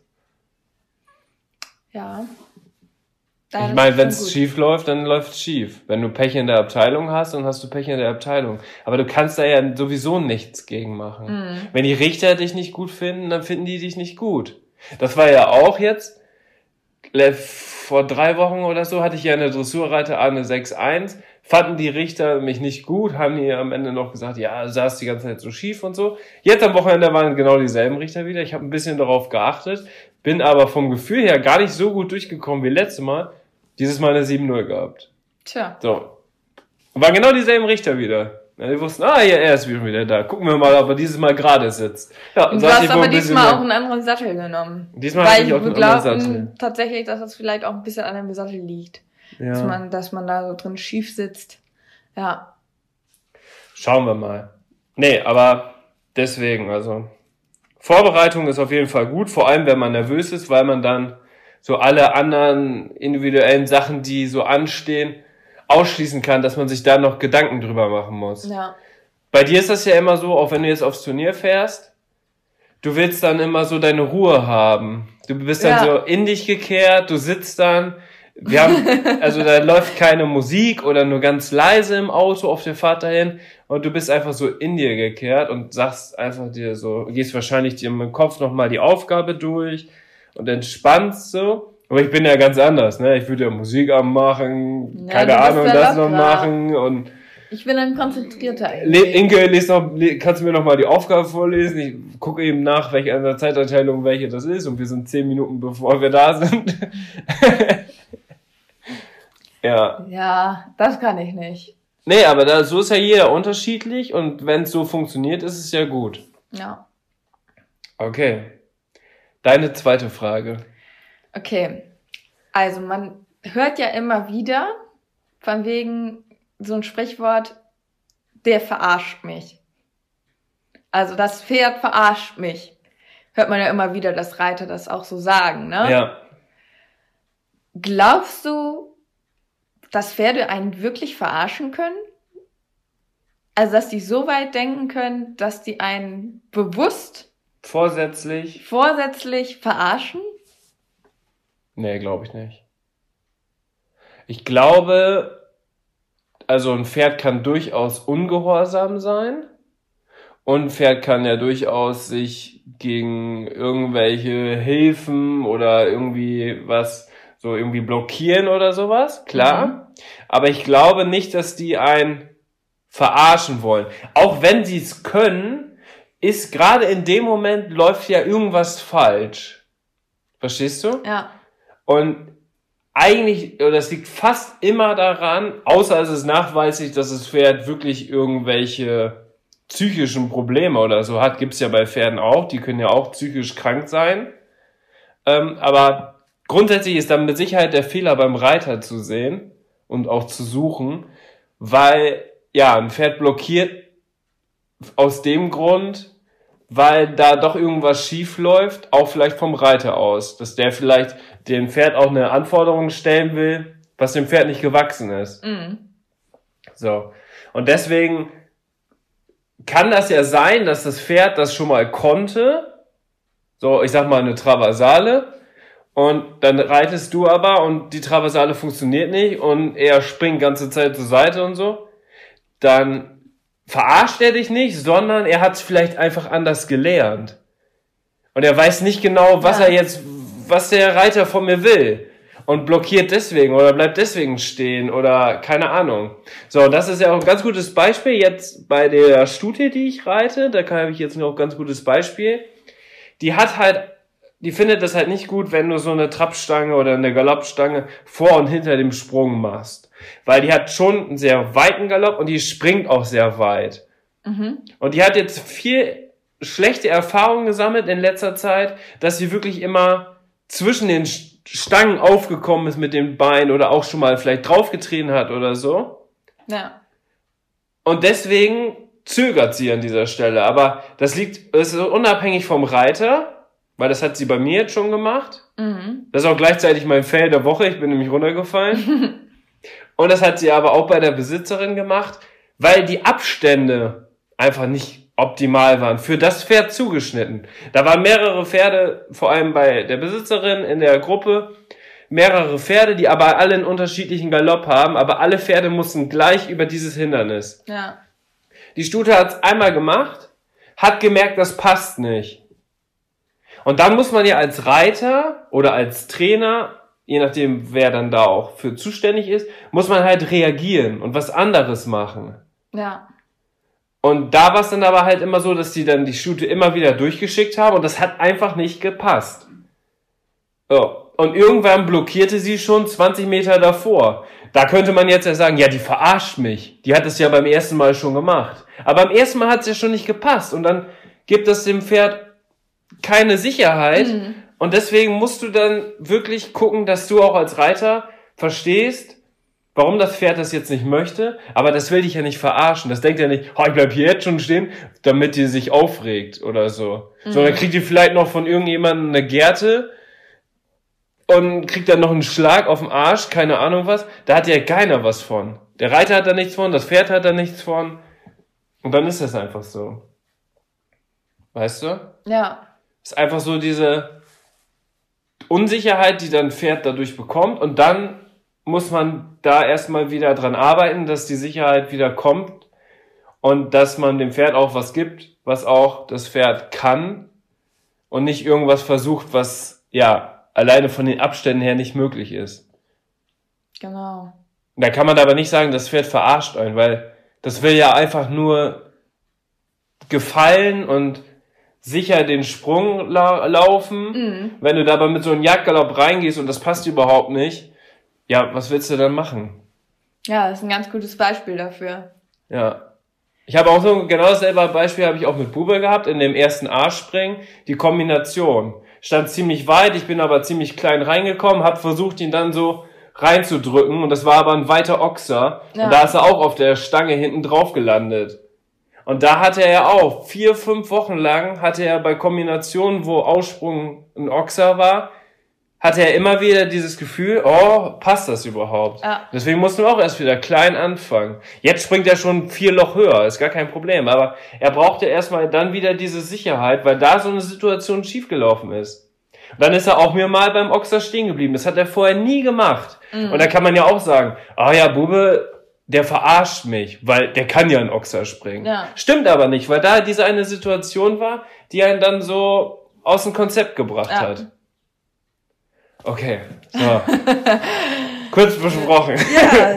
S4: Ja.
S1: Ich meine, wenn es schief läuft, dann läuft es schief. Wenn du Pech in der Abteilung hast, dann hast du Pech in der Abteilung. Aber du kannst da ja sowieso nichts gegen machen.
S4: Mhm.
S1: Wenn die Richter dich nicht gut finden, dann finden die dich nicht gut. Das war ja auch jetzt, vor drei Wochen oder so hatte ich ja eine Dressurreiter A eine sechs eins. Fanden die Richter mich nicht gut, haben mir am Ende noch gesagt, ja, du saß die ganze Zeit so schief und so. Jetzt am Wochenende waren genau dieselben Richter wieder. Ich habe ein bisschen darauf geachtet, bin aber vom Gefühl her gar nicht so gut durchgekommen wie letztes Mal. Dieses Mal eine sieben null gehabt.
S4: Tja.
S1: So. Und waren genau dieselben Richter wieder. Ja, die wussten, ah, ja, er ist wieder da. Gucken wir mal, ob er dieses Mal gerade sitzt. Ja,
S4: und du hast aber diesmal auch einen anderen Sattel genommen.
S1: Diesmal habe ich auch einen anderen Sattel.
S4: Weil wir glauben tatsächlich, dass das vielleicht auch ein bisschen an dem Sattel liegt. Ja. Dass man, dass man da so drin schief sitzt. Ja.
S1: Schauen wir mal. Nee, aber deswegen, also Vorbereitung ist auf jeden Fall gut, vor allem wenn man nervös ist, weil man dann so alle anderen individuellen Sachen, die so anstehen, ausschließen kann, dass man sich da noch Gedanken drüber machen muss.
S4: Ja.
S1: Bei dir ist das ja immer so, auch wenn du jetzt aufs Turnier fährst, du willst dann immer so deine Ruhe haben. Du bist dann ja. so in dich gekehrt, du sitzt dann, wir haben, also da läuft keine Musik oder nur ganz leise im Auto auf der Fahrt dahin und du bist einfach so in dir gekehrt und sagst einfach dir so, gehst wahrscheinlich dir im Kopf nochmal die Aufgabe durch und entspannst so. Aber ich bin ja ganz anders, ne? Ich würde ja Musik anmachen, ja, keine Ahnung, das noch machen und
S4: ich bin ein konzentrierter
S1: Le- Inke, lies noch, kannst du mir noch mal die Aufgabe vorlesen? Ich gucke eben nach, welche an der Zeitanteilung welche das ist und wir sind zehn Minuten bevor wir da sind. Ja.
S4: Ja, das kann ich nicht.
S1: Nee, aber da, so ist ja jeder unterschiedlich und wenn es so funktioniert, ist es ja gut.
S4: Ja.
S1: Okay. Deine zweite Frage.
S4: Okay. Also man hört ja immer wieder von wegen so ein Sprichwort, der verarscht mich. Also das Pferd verarscht mich. Hört man ja immer wieder, dass Reiter das auch so sagen, ne?
S1: Ja.
S4: Glaubst du, dass Pferde einen wirklich verarschen können? Also, dass die so weit denken können, dass die einen bewusst
S1: Vorsätzlich?
S4: Vorsätzlich verarschen?
S1: Nee, glaube ich nicht. Ich glaube, also ein Pferd kann durchaus ungehorsam sein und ein Pferd kann ja durchaus sich gegen irgendwelche Hilfen oder irgendwie was so irgendwie blockieren oder sowas, klar. Mhm. Aber ich glaube nicht, dass die einen verarschen wollen. Auch wenn sie es können, ist gerade in dem Moment läuft ja irgendwas falsch. Verstehst du?
S4: Ja.
S1: Und eigentlich, oder es liegt fast immer daran, außer es ist nachweislich, dass das Pferd wirklich irgendwelche psychischen Probleme oder so hat, gibt's ja bei Pferden auch, die können ja auch psychisch krank sein. Ähm, aber grundsätzlich ist dann mit Sicherheit der Fehler beim Reiter zu sehen und auch zu suchen, weil, ja, ein Pferd blockiert aus dem Grund, weil da doch irgendwas schief läuft, auch vielleicht vom Reiter aus, dass der vielleicht dem Pferd auch eine Anforderung stellen will, was dem Pferd nicht gewachsen ist.
S4: Mhm.
S1: So. Und deswegen kann das ja sein, dass das Pferd das schon mal konnte, so, ich sag mal eine Traversale, und dann reitest du aber und die Traversale funktioniert nicht und er springt ganze Zeit zur Seite und so, dann verarscht er dich nicht, sondern er hat es vielleicht einfach anders gelernt. Und er weiß nicht genau, was ja. er jetzt, was der Reiter von mir will. Und blockiert deswegen oder bleibt deswegen stehen oder keine Ahnung. So, das ist ja auch ein ganz gutes Beispiel. Jetzt bei der Stute, die ich reite, da habe ich jetzt noch ein ganz gutes Beispiel. Die hat halt, die findet das halt nicht gut, wenn du so eine Trabstange oder eine Galoppstange vor und hinter dem Sprung machst. Weil die hat schon einen sehr weiten Galopp und die springt auch sehr weit.
S4: Mhm.
S1: Und die hat jetzt viel schlechte Erfahrungen gesammelt in letzter Zeit, dass sie wirklich immer zwischen den Stangen aufgekommen ist mit den Beinen oder auch schon mal vielleicht draufgetreten hat oder so.
S4: Ja.
S1: Und deswegen zögert sie an dieser Stelle. Aber das liegt, das ist unabhängig vom Reiter, weil das hat sie bei mir jetzt schon gemacht.
S4: Mhm.
S1: Das ist auch gleichzeitig mein Fail der Woche. Ich bin nämlich runtergefallen. Und das hat sie aber auch bei der Besitzerin gemacht, weil die Abstände einfach nicht optimal waren. Für das Pferd zugeschnitten. Da waren mehrere Pferde, vor allem bei der Besitzerin in der Gruppe, mehrere Pferde, die aber alle einen unterschiedlichen Galopp haben, aber alle Pferde mussten gleich über dieses Hindernis.
S4: Ja.
S1: Die Stute hat es einmal gemacht, hat gemerkt, das passt nicht. Und dann muss man ja als Reiter oder als Trainer, je nachdem wer dann da auch für zuständig ist, muss man halt reagieren und was anderes machen.
S4: Ja.
S1: Und da war es dann aber halt immer so, dass die dann die Stute immer wieder durchgeschickt haben und das hat einfach nicht gepasst. So. Und irgendwann blockierte sie schon zwanzig Meter davor. Da könnte man jetzt ja sagen, ja, die verarscht mich. Die hat es ja beim ersten Mal schon gemacht. Aber beim ersten Mal hat es ja schon nicht gepasst. Und dann gibt es dem Pferd keine Sicherheit. Mhm. Und deswegen musst du dann wirklich gucken, dass du auch als Reiter verstehst, warum das Pferd das jetzt nicht möchte. Aber das will dich ja nicht verarschen. Das denkt ja nicht, oh, ich bleib hier jetzt schon stehen, damit die sich aufregt oder so. Mhm. So, dann kriegt die vielleicht noch von irgendjemandem eine Gerte und kriegt dann noch einen Schlag auf den Arsch, keine Ahnung was. Da hat ja keiner was von. Der Reiter hat da nichts von, das Pferd hat da nichts von. Und dann ist das einfach so. Weißt du?
S4: Ja.
S1: Ist einfach so diese Unsicherheit, die dann Pferd dadurch bekommt. Und dann muss man da erstmal wieder dran arbeiten, dass die Sicherheit wieder kommt. Und dass man dem Pferd auch was gibt, was auch das Pferd kann. Und nicht irgendwas versucht, was, ja, alleine von den Abständen her nicht möglich ist.
S4: Genau.
S1: Da kann man aber nicht sagen, das Pferd verarscht einen, weil das will ja einfach nur gefallen und sicher den Sprung la- laufen. Mhm. Wenn du da aber mit so einem Jagdgalopp reingehst und das passt überhaupt nicht, ja, was willst du dann machen?
S4: Ja, das ist ein ganz gutes Beispiel dafür.
S1: Ja. Ich habe auch so genau dasselbe Beispiel habe ich auch mit Bube gehabt, in dem ersten A-Springen, die Kombination. Stand ziemlich weit, ich bin aber ziemlich klein reingekommen, habe versucht, ihn dann so reinzudrücken und das war aber ein weiter Ochser. Ja. Und da ist er auch auf der Stange hinten drauf gelandet. Und da hatte er ja auch vier, fünf Wochen lang, hatte er bei Kombinationen, wo Aussprung ein Ochser war, hatte er immer wieder dieses Gefühl, oh, passt das überhaupt? Ja. Deswegen mussten wir auch erst wieder klein anfangen. Jetzt springt er schon vier Loch höher, ist gar kein Problem. Aber er brauchte erstmal dann wieder diese Sicherheit, weil da so eine Situation schiefgelaufen ist. Und dann ist er auch mir mal beim Ochser stehen geblieben. Das hat er vorher nie gemacht. Mhm. Und da kann man ja auch sagen, ah ja, Bube, der verarscht mich, weil der kann ja einen Ochser springen. Ja. Stimmt aber nicht, weil da diese eine Situation war, die einen dann so aus dem Konzept gebracht ja. hat. Okay, so. Kurz besprochen.
S4: Ja,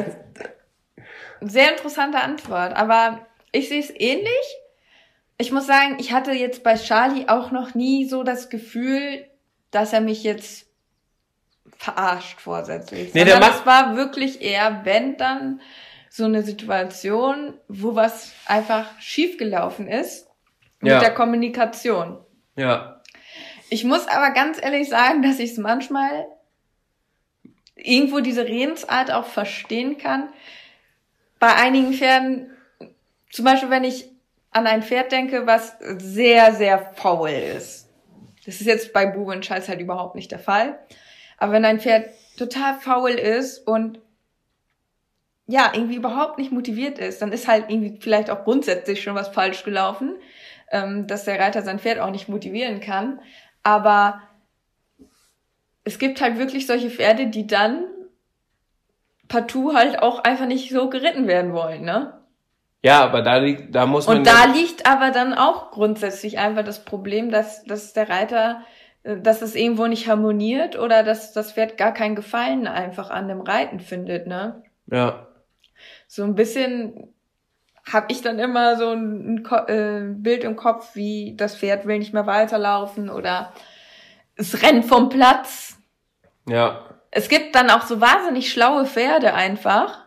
S4: sehr interessante Antwort. Aber ich sehe es ähnlich. Ich muss sagen, ich hatte jetzt bei Charlie auch noch nie so das Gefühl, dass er mich jetzt verarscht vorsätzlich. Nee, der macht, es war wirklich eher, wenn dann, so eine Situation, wo was einfach schiefgelaufen ist mit ja. der Kommunikation.
S1: Ja.
S4: Ich muss aber ganz ehrlich sagen, dass ich es manchmal irgendwo diese Redensart auch verstehen kann. Bei einigen Pferden, zum Beispiel wenn ich an ein Pferd denke, was sehr, sehr faul ist. Das ist jetzt bei Bube und Scheiß halt überhaupt nicht der Fall. Aber wenn ein Pferd total faul ist und ja, irgendwie überhaupt nicht motiviert ist, dann ist halt irgendwie vielleicht auch grundsätzlich schon was falsch gelaufen, ähm, dass der Reiter sein Pferd auch nicht motivieren kann. Aber es gibt halt wirklich solche Pferde, die dann partout halt auch einfach nicht so geritten werden wollen, ne?
S1: Ja, aber da liegt, da muss man...
S4: Und da liegt aber dann auch grundsätzlich einfach das Problem, dass, dass der Reiter, dass es irgendwo nicht harmoniert oder dass das Pferd gar keinen Gefallen einfach an dem Reiten findet, ne?
S1: Ja.
S4: So ein bisschen habe ich dann immer so ein, ein Ko- äh, Bild im Kopf, wie das Pferd will nicht mehr weiterlaufen oder es rennt vom Platz.
S1: Ja.
S4: Es gibt dann auch so wahnsinnig schlaue Pferde einfach,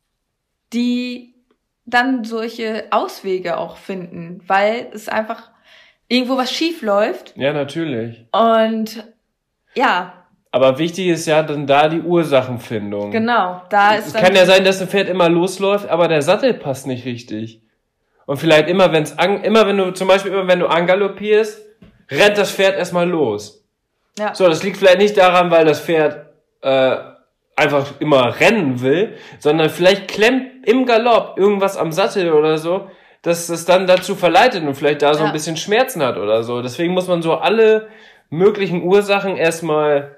S4: die dann solche Auswege auch finden, weil es einfach irgendwo was schief läuft.
S1: Ja, natürlich.
S4: Und ja,
S1: Aber wichtig ist ja dann da die Ursachenfindung.
S4: Genau, da ist
S1: Es
S4: dann...
S1: kann ja sein, dass ein Pferd immer losläuft, aber der Sattel passt nicht richtig. Und vielleicht immer, wenn's an, immer wenn du, zum Beispiel immer wenn du angaloppierst, rennt das Pferd erstmal los.
S4: Ja.
S1: So, das liegt vielleicht nicht daran, weil das Pferd äh, einfach immer rennen will, sondern vielleicht klemmt im Galopp irgendwas am Sattel oder so, dass es dann dazu verleitet und vielleicht da so
S4: Ja.
S1: ein bisschen Schmerzen hat oder so. Deswegen muss man so alle möglichen Ursachen erstmal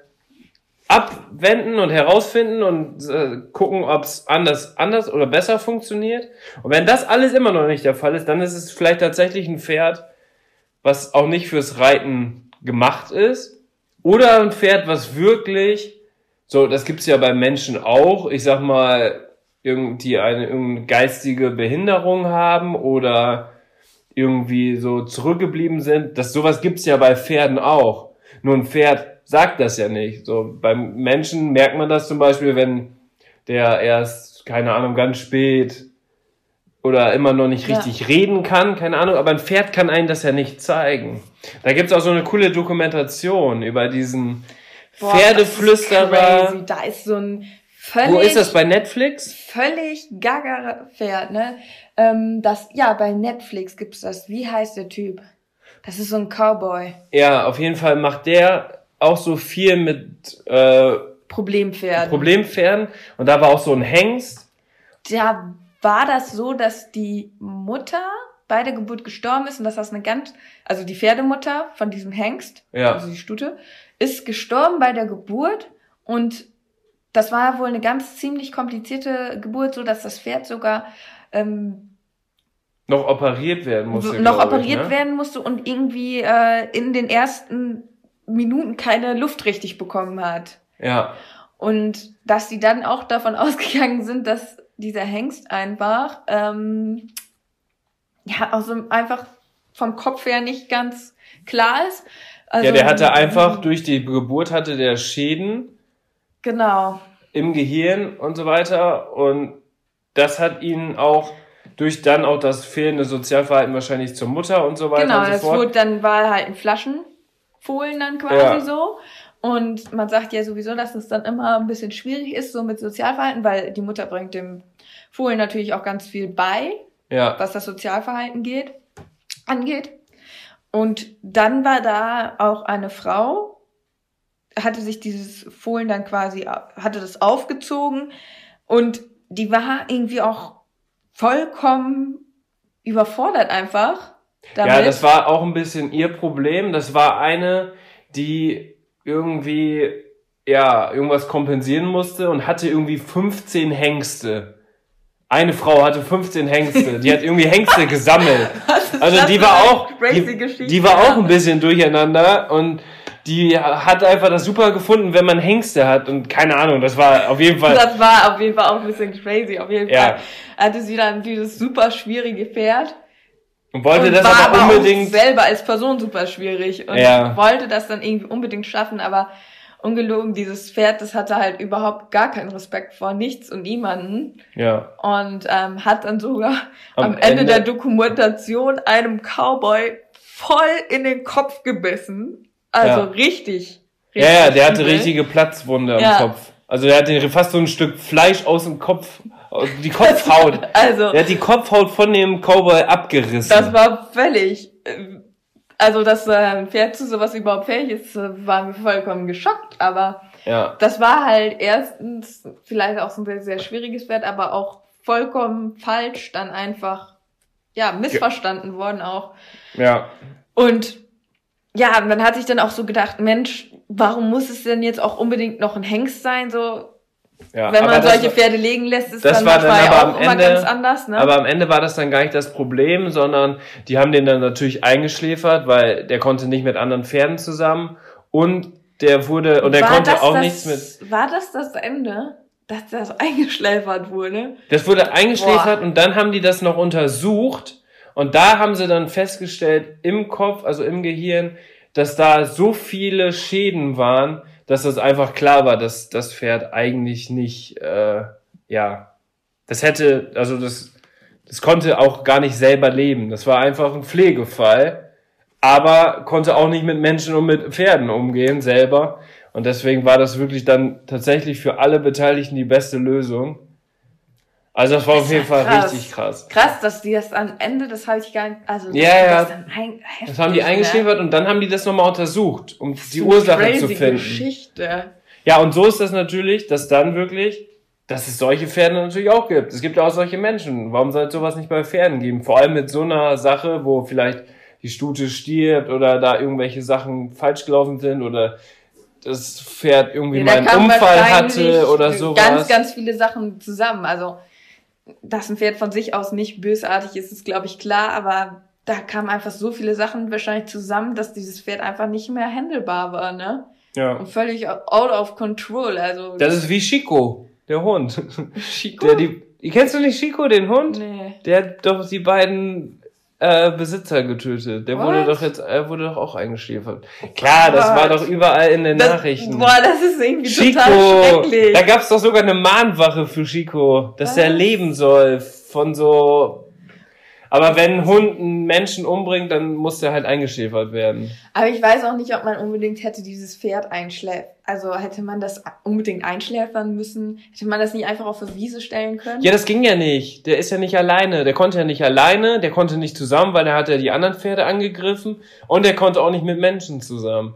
S1: abwenden und herausfinden und äh, gucken, ob es anders, anders oder besser funktioniert. Und wenn das alles immer noch nicht der Fall ist, dann ist es vielleicht tatsächlich ein Pferd, was auch nicht fürs Reiten gemacht ist. Oder ein Pferd, was wirklich, so, das gibt's ja bei Menschen auch, ich sag mal, irgendwie eine irgendeine geistige Behinderung haben oder irgendwie so zurückgeblieben sind. Das sowas gibt's ja bei Pferden auch. Nur ein Pferd sagt das ja nicht. So, beim Menschen merkt man das zum Beispiel, wenn der erst, keine Ahnung, ganz spät oder immer noch nicht
S4: Ja.
S1: richtig reden kann, keine Ahnung, aber ein Pferd kann einem das ja nicht zeigen. Da gibt's auch so eine coole Dokumentation über diesen
S4: Boah,
S1: Pferdeflüsterer.
S4: das ist crazy. Da ist so ein völlig...
S1: Wo ist das, bei Netflix?
S4: Völlig gaga Pferd, ne? Ähm, das, ja, bei Netflix gibt's das. Wie heißt der Typ? Das ist so ein Cowboy.
S1: Ja, auf jeden Fall macht der auch so viel mit äh,
S4: Problempferd.
S1: Problempferden. Und da war auch so ein Hengst.
S4: Da war das so, dass die Mutter bei der Geburt gestorben ist und dass das eine ganz, also die Pferdemutter von diesem Hengst,
S1: Ja.
S4: also die Stute, ist gestorben bei der Geburt und das war wohl eine ganz ziemlich komplizierte Geburt, so dass das Pferd sogar ähm,
S1: Noch operiert werden musste.
S4: noch
S1: glaub ich,
S4: operiert
S1: ne?
S4: werden musste und irgendwie äh, in den ersten Minuten keine Luft richtig bekommen hat.
S1: Ja.
S4: Und dass sie dann auch davon ausgegangen sind, dass dieser Hengst einfach, ähm, ja, auch so einfach vom Kopf her nicht ganz klar ist. Also,
S1: Ja, der hatte einfach, durch die Geburt hatte der Schäden
S4: Genau.
S1: im Gehirn und so weiter. Und das hat ihn auch durch dann auch das fehlende Sozialverhalten wahrscheinlich zur Mutter und so weiter
S4: Genau,
S1: und so
S4: das
S1: fort.
S4: wurde dann, war halt ein Flaschenfohlen dann quasi
S1: Ja.
S4: so. Und man sagt ja sowieso, dass es dann immer ein bisschen schwierig ist, so mit Sozialverhalten, weil die Mutter bringt dem Fohlen natürlich auch ganz viel bei,
S1: Ja.
S4: was das Sozialverhalten geht, angeht. Und dann war da auch eine Frau, hatte sich dieses Fohlen dann quasi, hatte das aufgezogen und die war irgendwie auch vollkommen überfordert einfach damit.
S1: Ja, das war auch ein bisschen ihr Problem. Das war eine, die irgendwie, ja, irgendwas kompensieren musste und hatte irgendwie fünfzehn Hengste. Eine Frau hatte fünfzehn Hengste. Die hat irgendwie Hengste gesammelt. Also
S4: das
S1: die
S4: für
S1: war
S4: eine
S1: auch,
S4: crazy
S1: die,
S4: Geschichte,
S1: die war
S4: ja.
S1: auch ein bisschen durcheinander und die hat einfach das super gefunden, wenn man Hengste hat und keine Ahnung, das war auf jeden Fall,
S4: Das war auf jeden Fall auch ein bisschen crazy. Auf jeden
S1: Ja.
S4: Fall hatte sie dann dieses super schwierige Pferd.
S1: und wollte
S4: und
S1: das
S4: war
S1: aber
S4: aber
S1: unbedingt,
S4: auch selber als Person super schwierig und
S1: Ja.
S4: wollte das dann irgendwie unbedingt schaffen, aber ungelogen, dieses Pferd, das hatte halt überhaupt gar keinen Respekt vor nichts und niemanden
S1: ja,
S4: und ähm, hat dann sogar am,
S1: Am
S4: Ende,
S1: Ende-
S4: der Dokumentation einem Cowboy voll in den Kopf gebissen. Also
S1: Ja.
S4: richtig, richtig.
S1: ja, ja, der hatte
S4: übel.
S1: richtige Platzwunde am
S4: Ja.
S1: Kopf. Also der hatte fast so ein Stück Fleisch aus dem Kopf, aus- die Kopfhaut.
S4: Also,
S1: Der hat die Kopfhaut von dem Cowboy abgerissen.
S4: das war völlig, äh, also dass äh, ein Pferd zu sowas überhaupt fähig ist, äh, waren wir vollkommen geschockt, aber
S1: ja,
S4: das war halt erstens vielleicht auch so ein sehr, sehr schwieriges Pferd, aber auch vollkommen falsch dann einfach, ja, missverstanden worden auch.
S1: ja,
S4: Und ja, man hat sich dann auch so gedacht, Mensch, warum muss es denn jetzt auch unbedingt noch ein Hengst sein, so,
S1: ja.
S4: wenn man
S1: Aber das
S4: solche
S1: war-
S4: Pferde legen lässt, ist
S1: das
S4: dann
S1: war dann
S4: manchmal
S1: aber
S4: ja
S1: am
S4: auch immer
S1: Ende-
S4: ganz anders, ne?
S1: Aber am Ende war das dann gar nicht das Problem, sondern die haben den dann natürlich eingeschläfert, weil der konnte nicht mit anderen Pferden zusammen und der wurde, und der
S4: War
S1: konnte
S4: das
S1: auch
S4: das,
S1: nichts mit,
S4: War das das Ende? Dass das eingeschläfert wurde?
S1: das wurde eingeschläfert
S4: Boah.
S1: und dann haben die das noch untersucht und da haben sie dann festgestellt, im Kopf, also im Gehirn, dass da so viele Schäden waren, dass das einfach klar war, dass das Pferd eigentlich nicht, äh, ja, das hätte, also das, das konnte auch gar nicht selber leben. Das war einfach ein Pflegefall, aber konnte auch nicht mit Menschen und mit Pferden umgehen selber. Und deswegen war das wirklich dann tatsächlich für alle Beteiligten die beste Lösung. Also das war
S4: Das
S1: auf
S4: ist
S1: jeden
S4: ja
S1: Fall
S4: krass.
S1: richtig krass.
S4: Krass, dass die das am Ende, das habe ich gar nicht, also dass
S1: Ja,
S4: die
S1: ja.
S4: das dann ein,
S1: Das haben die
S4: heftig,
S1: eingeschläfert und dann haben die das nochmal untersucht, um die
S4: So
S1: Ursache
S4: crazy
S1: zu finden.
S4: Geschichte.
S1: Ja, und so ist das natürlich, dass dann wirklich, dass es solche Pferde natürlich auch gibt. Es gibt ja auch solche Menschen. Warum soll es sowas nicht bei Pferden geben? Vor allem mit so einer Sache, wo vielleicht die Stute stirbt oder da irgendwelche Sachen falsch gelaufen sind oder das Pferd irgendwie
S4: Ja,
S1: mal
S4: da
S1: einen
S4: kamen
S1: Unfall
S4: wahrscheinlich
S1: hatte oder sowas.
S4: Ganz, ganz viele Sachen zusammen. Also, dass ein Pferd von sich aus nicht bösartig ist, ist, glaube ich, klar, aber da kamen einfach so viele Sachen wahrscheinlich zusammen, dass dieses Pferd einfach nicht mehr handelbar war, ne?
S1: Ja.
S4: Und völlig out of control, also.
S1: Das ist wie Chico, der Hund.
S4: Chico?
S1: Der die, kennst du nicht Chico, den Hund?
S4: Nee.
S1: Der hat doch die beiden äh, Besitzer getötet. Der wurde
S4: What?
S1: doch jetzt, er wurde doch auch eingeschläfert. Klar, das war doch überall in den
S4: Das,
S1: Nachrichten.
S4: boah, das ist irgendwie
S1: Chico,
S4: total schrecklich.
S1: da gab's doch sogar eine Mahnwache für Chico, dass
S4: Was?
S1: er leben soll von so. Aber wenn ein Hund einen Menschen umbringt, dann muss der halt eingeschläfert werden.
S4: Aber ich weiß auch nicht, ob man unbedingt hätte dieses Pferd einschläfern. Also hätte man das unbedingt einschläfern müssen? Hätte man das nicht einfach auf eine Wiese stellen können?
S1: Ja, das ging ja nicht. Der ist ja nicht alleine. Der konnte ja nicht alleine, der konnte nicht zusammen, weil er hat ja die anderen Pferde angegriffen und der konnte auch nicht mit Menschen zusammen.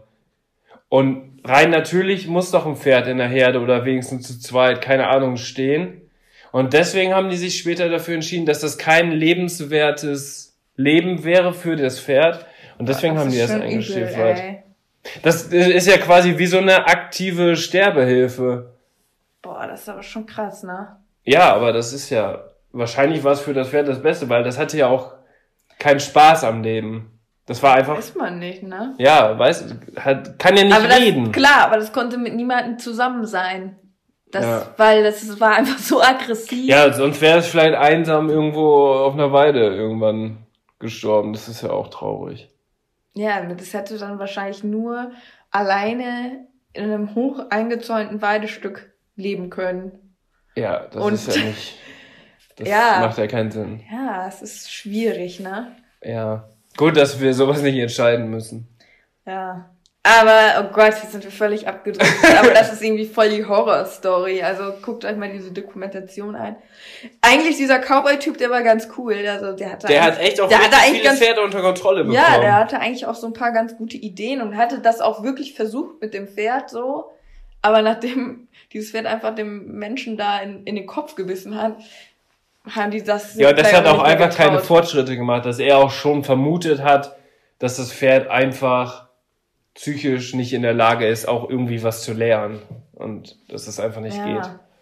S1: Und rein natürlich muss doch ein Pferd in der Herde oder wenigstens zu zweit, keine Ahnung, stehen. Und deswegen haben die sich später dafür entschieden, dass das kein lebenswertes Leben wäre für das Pferd. Und deswegen
S4: Das
S1: haben
S4: ist
S1: die das
S4: schon
S1: eingeschläfert.
S4: übel, ey.
S1: Das ist ja quasi wie so eine aktive Sterbehilfe.
S4: Boah, das ist aber schon krass, ne?
S1: Ja, aber das ist ja, wahrscheinlich war es für das Pferd das Beste, weil das hatte ja auch keinen Spaß am Leben. Das war einfach,
S4: Weiß man nicht, ne?
S1: ja, weiß, hat, kann ja nicht
S4: aber das,
S1: reden.
S4: klar, aber das konnte mit niemandem zusammen sein. Das,
S1: Ja.
S4: Weil das war einfach so aggressiv.
S1: Ja, sonst wäre es vielleicht einsam irgendwo auf einer Weide irgendwann gestorben. Das ist ja auch traurig.
S4: Ja, das hätte dann wahrscheinlich nur alleine in einem hoch eingezäunten Weidestück leben können.
S1: Ja, das
S4: Und-
S1: ist ja nicht, das
S4: Ja.
S1: macht ja keinen Sinn.
S4: Ja, es ist schwierig, ne?
S1: Ja. Gut, dass wir sowas nicht entscheiden müssen.
S4: Ja. Aber, oh Gott, jetzt sind wir völlig abgedriftet. Aber das ist irgendwie voll die Horror-Story. Also guckt euch mal diese Dokumentation ein. Eigentlich dieser Cowboy-Typ, der war ganz cool. Also der hatte
S1: Der
S4: eigentlich-
S1: hat echt auch
S4: der
S1: richtig
S4: hatte eigentlich
S1: viele
S4: ganz,
S1: Pferde unter Kontrolle bekommen.
S4: Ja, der hatte eigentlich auch so ein paar ganz gute Ideen und hatte das auch wirklich versucht mit dem Pferd so. Aber nachdem dieses Pferd einfach dem Menschen da in, in den Kopf gebissen hat, haben die das...
S1: Ja, und das
S4: gleich
S1: hat auch
S4: nicht mehr
S1: einfach keine
S4: getraut.
S1: Fortschritte gemacht, dass er auch schon vermutet hat, dass das Pferd einfach psychisch nicht in der Lage ist, auch irgendwie was zu lernen. Und dass es einfach nicht
S4: Ja.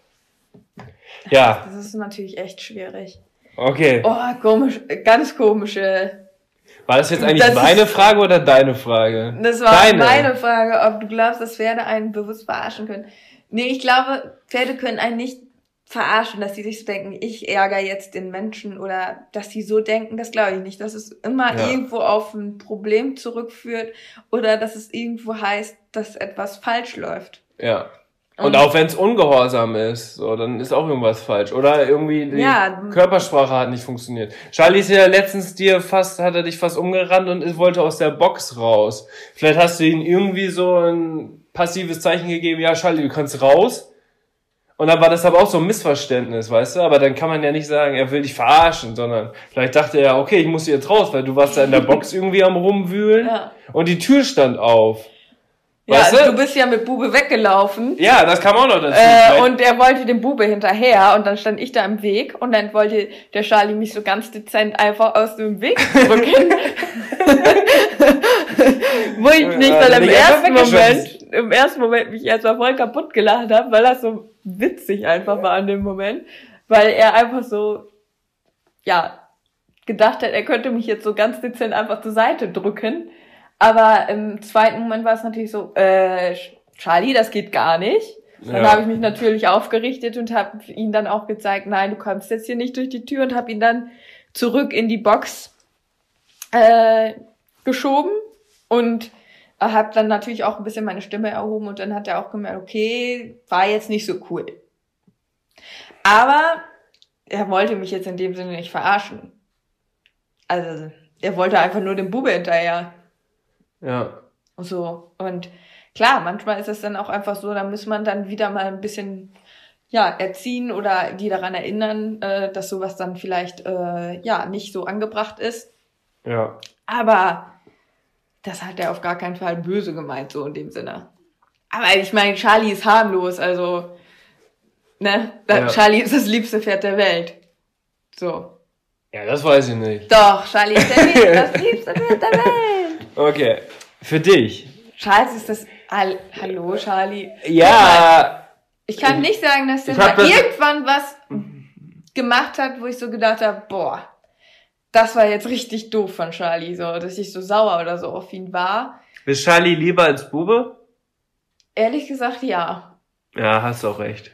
S1: geht. Ja,
S4: Das ist natürlich echt schwierig.
S1: okay.
S4: Oh, komisch, ganz komische.
S1: War das jetzt eigentlich
S4: Das
S1: meine
S4: ist-
S1: Frage oder deine Frage?
S4: Das war
S1: Deine.
S4: meine Frage, ob du glaubst, dass Pferde einen bewusst verarschen können. Nee, ich glaube, Pferde können einen nicht verarschen, dass sie sich so denken, ich ärgere jetzt den Menschen oder dass sie so denken, das glaube ich nicht. Dass es immer
S1: Ja.
S4: irgendwo auf ein Problem zurückführt oder dass es irgendwo heißt, dass etwas falsch läuft.
S1: Ja. Und,
S4: Und-
S1: auch wenn es ungehorsam ist, so, dann ist auch irgendwas falsch. Oder irgendwie die
S4: Ja.
S1: Körpersprache hat nicht funktioniert. Charlie ist ja letztens dir fast, hat er dich fast umgerannt und ist- wollte aus der Box raus. Vielleicht hast du ihm irgendwie so ein passives Zeichen gegeben, ja Charlie, du kannst raus. Und dann war das aber auch so ein Missverständnis, weißt du? Aber dann kann man ja nicht sagen, er will dich verarschen, sondern vielleicht dachte er, okay, ich muss jetzt raus, weil du warst da in der Box irgendwie am Rumwühlen
S4: Ja.
S1: und die Tür stand auf.
S4: Ja,
S1: Weißt
S4: du
S1: du?
S4: bist ja mit Bube weggelaufen.
S1: Ja, das kam auch noch dazu.
S4: Äh,
S1: Vielleicht-
S4: und er wollte dem Bube hinterher und dann stand ich da im Weg und dann wollte der Charlie mich so ganz dezent einfach aus dem Weg drücken. Wo ich nicht,
S1: Ja,
S4: weil
S1: dann
S4: im
S1: bin ich einfach
S4: ersten
S1: weggeschubst.
S4: Moment, im ersten Moment mich erstmal voll kaputt gelacht habe, weil das so witzig einfach war an dem Moment. Weil er einfach so, ja, gedacht hat, er könnte mich jetzt so ganz dezent einfach zur Seite drücken. Aber im zweiten Moment war es natürlich so, äh, Charlie, das geht gar nicht. Dann
S1: Ja.
S4: habe ich mich natürlich aufgerichtet und habe ihm dann auch gezeigt, nein, du kommst jetzt hier nicht durch die Tür und habe ihn dann zurück in die Box äh, geschoben und habe dann natürlich auch ein bisschen meine Stimme erhoben und dann hat er auch gemerkt, okay, war jetzt nicht so cool. Aber er wollte mich jetzt in dem Sinne nicht verarschen. Also er wollte einfach nur dem Bube hinterher.
S1: Ja.
S4: Und so. Und klar, manchmal ist es dann auch einfach so, da muss man dann wieder mal ein bisschen ja erziehen oder die daran erinnern, äh, dass sowas dann vielleicht äh, ja nicht so angebracht ist.
S1: Ja.
S4: Aber das hat er auf gar keinen Fall böse gemeint, so in dem Sinne. Aber ich meine, Charlie ist harmlos, also ne,
S1: Ja.
S4: Charlie ist das liebste Pferd der Welt. So.
S1: Ja, das weiß ich nicht.
S4: Doch, Charlie ist der liebste, das liebste Pferd der Welt.
S1: Okay, für dich.
S4: Charles ist das... All, hallo, Charlie.
S1: Ja,
S4: Ich kann nicht sagen, dass der
S1: Ich hab
S4: mal
S1: das-
S4: irgendwann was gemacht hat, wo ich so gedacht habe, boah, das war jetzt richtig doof von Charlie, so, dass ich so sauer oder so auf ihn war.
S1: ist Charlie lieber als Bube?
S4: Ehrlich gesagt, ja.
S1: Ja, hast auch recht.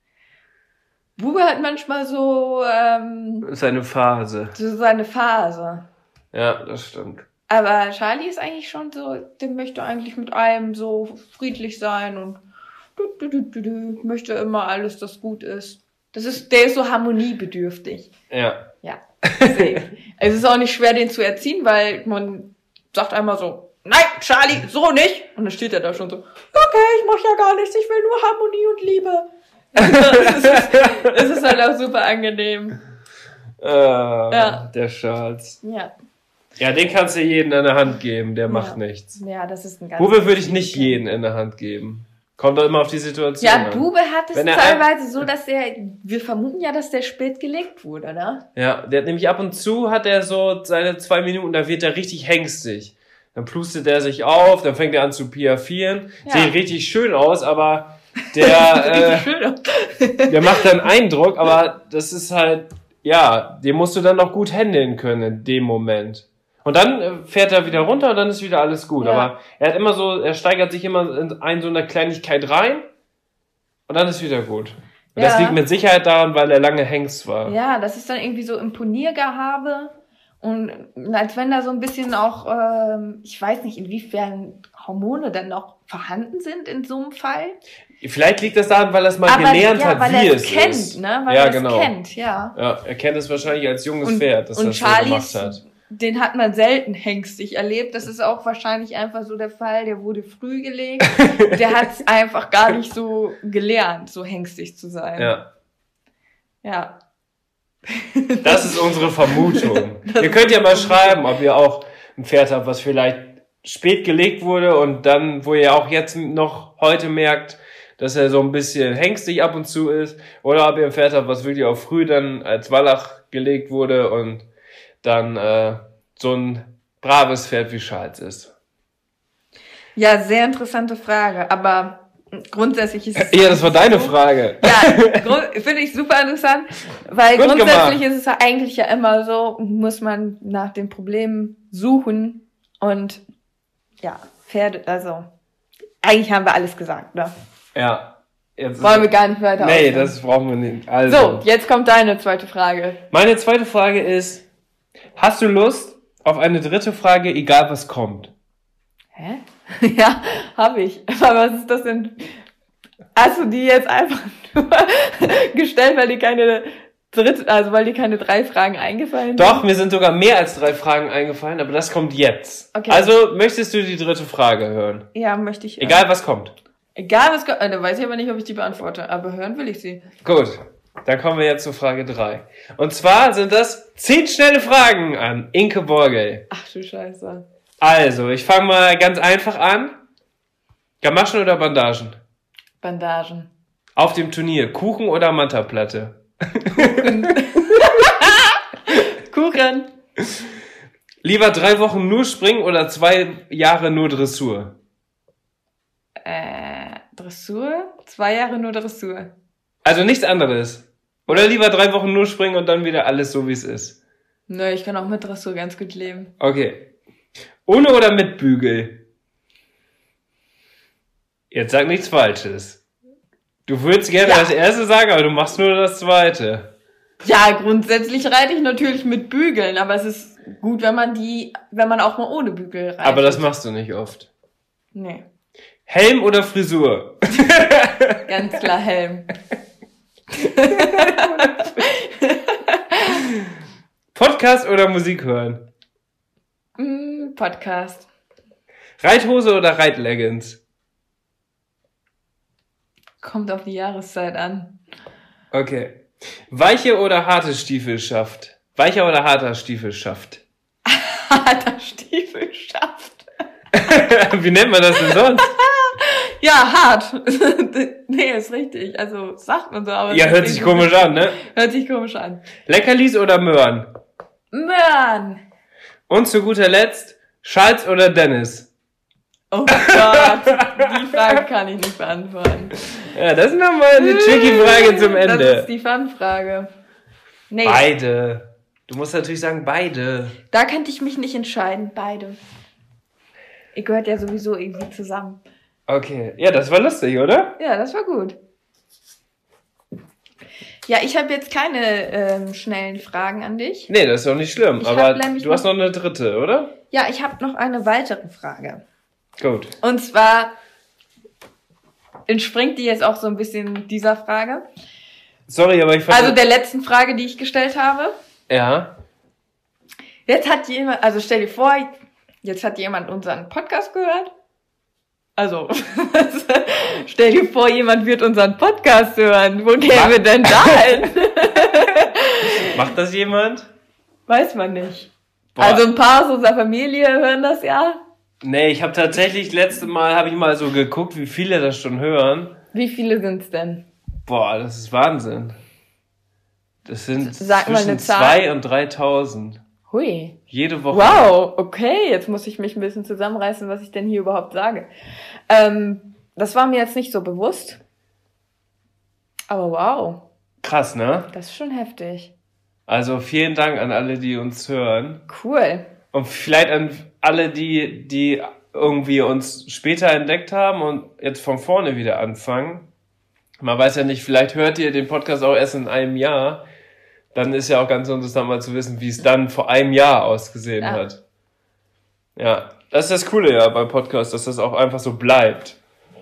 S4: Bube hat manchmal so, ähm,
S1: Ist eine Phase.
S4: so seine Phase.
S1: Ja, das stimmt.
S4: Aber Charlie ist eigentlich schon so, der möchte eigentlich mit allem so friedlich sein und du, du, du, du, du, möchte immer alles, das gut ist. Das ist, der ist so harmoniebedürftig.
S1: Ja.
S4: Ja. Deswegen. Es ist auch nicht schwer, den zu erziehen, weil man sagt einmal so, nein, Charlie, so nicht. Und dann steht er da schon so, okay, ich mach ja gar nichts, ich will nur Harmonie und Liebe. es, ist, es ist halt auch super angenehm.
S1: Äh,
S4: Ja.
S1: Der Charles.
S4: Ja.
S1: Ja, den kannst du jedem in der Hand geben, der macht
S4: Ja.
S1: nichts.
S4: Ja, das ist ein ganz...
S1: Bube würde ich nicht jeden in der Hand geben. Kommt doch immer auf die Situation
S4: Ja,
S1: an.
S4: Bube hat es
S1: Wenn er
S4: teilweise so, dass der, wir vermuten ja, dass der spät gelegt wurde, ne?
S1: Ja, der hat nämlich ab und zu hat er so seine zwei Minuten, da wird er richtig hängstig. Dann plustet er sich auf, dann fängt er an zu piaffieren.
S4: Ja.
S1: Sieht richtig schön aus, aber der,
S4: Schön.
S1: äh, der macht dann Eindruck, aber das ist halt, ja, den musst du dann noch gut handeln können in dem Moment. Und dann äh, fährt er wieder runter und dann ist wieder alles gut.
S4: Ja.
S1: Aber er hat immer so, er steigert sich immer in ein, so eine Kleinigkeit rein und dann ist wieder gut. Und
S4: Ja.
S1: das liegt mit Sicherheit daran, weil er lange Hengst war.
S4: Ja, das ist dann irgendwie so Imponiergehabe und als wenn da so ein bisschen auch, ähm, ich weiß nicht, inwiefern Hormone dann noch vorhanden sind in so einem Fall.
S1: Vielleicht liegt das daran, weil er es mal
S4: Aber
S1: gelernt
S4: ja,
S1: hat,
S4: weil
S1: wie
S4: er
S1: es
S4: es kennt,
S1: ist.
S4: ne? Weil
S1: Ja,
S4: er es
S1: genau.
S4: kennt, ja.
S1: Ja, er kennt es wahrscheinlich als junges
S4: Und,
S1: Pferd, dass er
S4: und
S1: das so gemacht
S4: Charlies,
S1: hat.
S4: den hat man selten hengstig erlebt. Das ist auch wahrscheinlich einfach so der Fall, der wurde früh gelegt. Der hat es einfach gar nicht so gelernt, so hengstig zu sein.
S1: Ja,
S4: Ja.
S1: das ist unsere Vermutung.
S4: Das
S1: Ihr
S4: ist
S1: könnt ja mal
S4: unsere
S1: schreiben, ob ihr auch ein Pferd habt, was vielleicht spät gelegt wurde und dann, wo ihr auch jetzt noch heute merkt, dass er so ein bisschen hengstig ab und zu ist, oder ob ihr ein Pferd habt, was wirklich auch früh dann als Wallach gelegt wurde und dann äh, so ein braves Pferd wie Charles ist.
S4: Ja, sehr interessante Frage, aber grundsätzlich ist es...
S1: Ja, das war deine Frage.
S4: Ja, grund- finde ich super interessant, weil
S1: Gut
S4: grundsätzlich
S1: gemacht.
S4: ist es ja eigentlich ja immer so, muss man nach den Problemen suchen und ja, Pferde, also eigentlich haben wir alles gesagt, ne?
S1: Ja. Jetzt
S4: Wollen wir gar nicht weiter
S1: Nee,
S4: ausführen.
S1: das brauchen wir nicht. Also,
S4: So, jetzt kommt deine zweite Frage.
S1: meine zweite Frage ist, hast du Lust auf eine dritte Frage, egal was kommt?
S4: Hä? Ja, habe ich. Aber was ist das denn? Hast du die jetzt einfach nur gestellt, weil dir keine dritte, also weil dir keine drei Fragen eingefallen sind?
S1: Doch, mir sind sogar mehr als drei Fragen eingefallen, aber das kommt jetzt.
S4: Okay.
S1: Also, möchtest du die dritte Frage hören?
S4: Ja, möchte ich.
S1: Egal was kommt.
S4: Egal was kommt. Äh, da weiß ich aber nicht, ob ich die beantworte. Aber hören will ich sie.
S1: Gut, dann kommen wir jetzt zur Frage drei. Und zwar sind das zehn schnelle Fragen an Inke Borgel.
S4: Ach du Scheiße.
S1: Also, ich fange mal ganz einfach an. Gamaschen oder Bandagen?
S4: Bandagen.
S1: Auf dem Turnier, Kuchen oder Mantaplatte?
S4: Kuchen.
S1: Lieber drei Wochen nur springen oder zwei Jahre nur Dressur?
S4: Äh, Dressur? Zwei Jahre nur Dressur.
S1: Also nichts anderes. Oder lieber drei Wochen nur springen und dann wieder alles so, wie es ist?
S4: Nö, ich kann auch mit Dressur ganz gut leben.
S1: Okay. Ohne oder mit Bügel? Jetzt sag nichts Falsches. Du würdest gerne
S4: Ja.
S1: das erste sagen, aber du machst nur das zweite.
S4: Ja, grundsätzlich reite ich natürlich mit Bügeln, aber es ist gut, wenn man die, wenn man auch mal ohne Bügel reitet.
S1: Aber das machst du nicht oft.
S4: Nee,
S1: Helm oder Frisur?
S4: ganz klar Helm.
S1: Podcast oder Musik hören?
S4: Mm, Podcast.
S1: Reithose oder Reitleggings?
S4: Kommt auf die Jahreszeit an.
S1: Okay. Weiche oder harte Stiefelschaft? Weicher oder harter Stiefelschaft?
S4: Harter Stiefelschaft.
S1: Wie nennt man das denn sonst?
S4: Ja, hart. Nee, ist richtig. Also, sagt man so, aber...
S1: Ja, hört sich komisch an, ne?
S4: Hört sich komisch an.
S1: Leckerlis oder Möhren?
S4: Möhren.
S1: Und zu guter Letzt, Charles oder Dennis?
S4: Oh Gott, die Frage kann ich nicht beantworten.
S1: Ja, das ist nochmal eine tricky Frage zum Ende.
S4: Das ist die Fun-Frage. Nee,
S1: Beide. Du musst natürlich sagen, beide.
S4: da könnte ich mich nicht entscheiden. Beide. Ihr gehört ja sowieso irgendwie zusammen.
S1: Okay. Ja, das war lustig, oder?
S4: Ja, das war gut. Ja, ich habe jetzt keine ähm, schnellen Fragen an dich.
S1: Nee, das ist auch nicht schlimm.
S4: Ich
S1: aber
S4: hab nämlich
S1: du hast
S4: noch-
S1: noch eine dritte, oder?
S4: Ja, ich habe noch eine weitere Frage.
S1: Gut.
S4: Und zwar entspringt die jetzt auch so ein bisschen dieser Frage.
S1: Sorry, aber ich fand...
S4: Also der letzten Frage, die ich gestellt habe.
S1: ja.
S4: Jetzt hat jemand, also stell dir vor, jetzt hat jemand unseren Podcast gehört. Also, stell dir vor, jemand wird unseren Podcast hören. Wo käme denn da hin?
S1: Macht das jemand?
S4: Weiß man nicht.
S1: Boah.
S4: Also ein paar aus unserer Familie hören das ja.
S1: Nee, ich habe tatsächlich, letzte Mal habe ich mal so geguckt, wie viele das schon hören.
S4: Wie viele sind's denn?
S1: Boah, das ist Wahnsinn. Das sind
S4: Sag mal
S1: zwischen
S4: eine Zahl.
S1: zwei und dreitausend.
S4: Hui.
S1: Jede Woche.
S4: Wow, okay, jetzt muss ich mich ein bisschen zusammenreißen, was ich denn hier überhaupt sage. Ähm, das war mir jetzt nicht so bewusst. Aber wow,
S1: Krass, ne?
S4: das ist schon heftig.
S1: Also vielen Dank an alle, die uns hören.
S4: Cool.
S1: Und vielleicht an alle, die, die irgendwie uns später entdeckt haben und jetzt von vorne wieder anfangen. Man weiß ja nicht, vielleicht hört ihr den Podcast auch erst in einem Jahr. Dann ist ja auch ganz interessant mal zu wissen, wie es dann vor einem Jahr ausgesehen
S4: Ja.
S1: hat. Ja, das ist das Coole ja beim Podcast, dass das auch einfach so bleibt.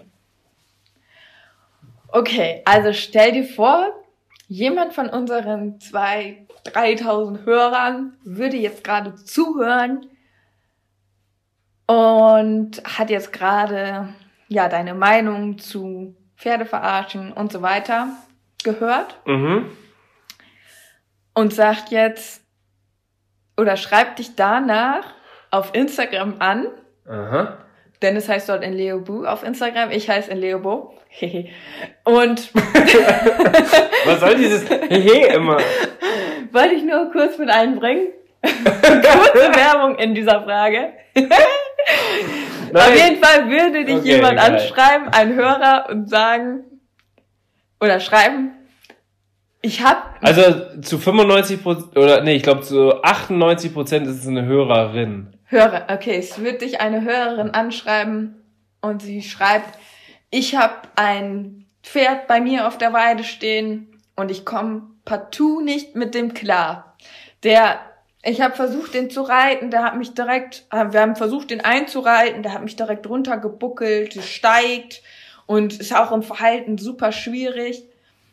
S4: Okay, also stell dir vor, jemand von unseren zweitausend, dreitausend Hörern würde jetzt gerade zuhören und hat jetzt gerade ja deine Meinung zu Pferdeverarschen und so weiter gehört
S1: Mhm.
S4: und sagt jetzt oder schreibt dich danach auf Instagram an.
S1: Aha.
S4: Dennis heißt dort in Leobu auf Instagram, ich heiße in Leobo. Und
S1: Was soll dieses Hehe immer?
S4: wollte ich nur kurz mit einbringen. Kurze Werbung in dieser Frage. Auf jeden Fall würde dich
S1: Okay,
S4: jemand
S1: geil.
S4: anschreiben, ein Hörer, und sagen, oder schreiben, ich hab,
S1: Also zu fünfundneunzig Prozent, oder nee, ich glaube zu achtundneunzig Prozent ist es eine Hörerin.
S4: Hörer, okay, es wird dich eine Hörerin anschreiben und sie schreibt, ich habe ein Pferd bei mir auf der Weide stehen und ich komme partout nicht mit dem klar. Der, ich habe versucht, den zu reiten, der hat mich direkt, wir haben versucht, den einzureiten, der hat mich direkt runtergebuckelt, steigt und ist auch im Verhalten super schwierig.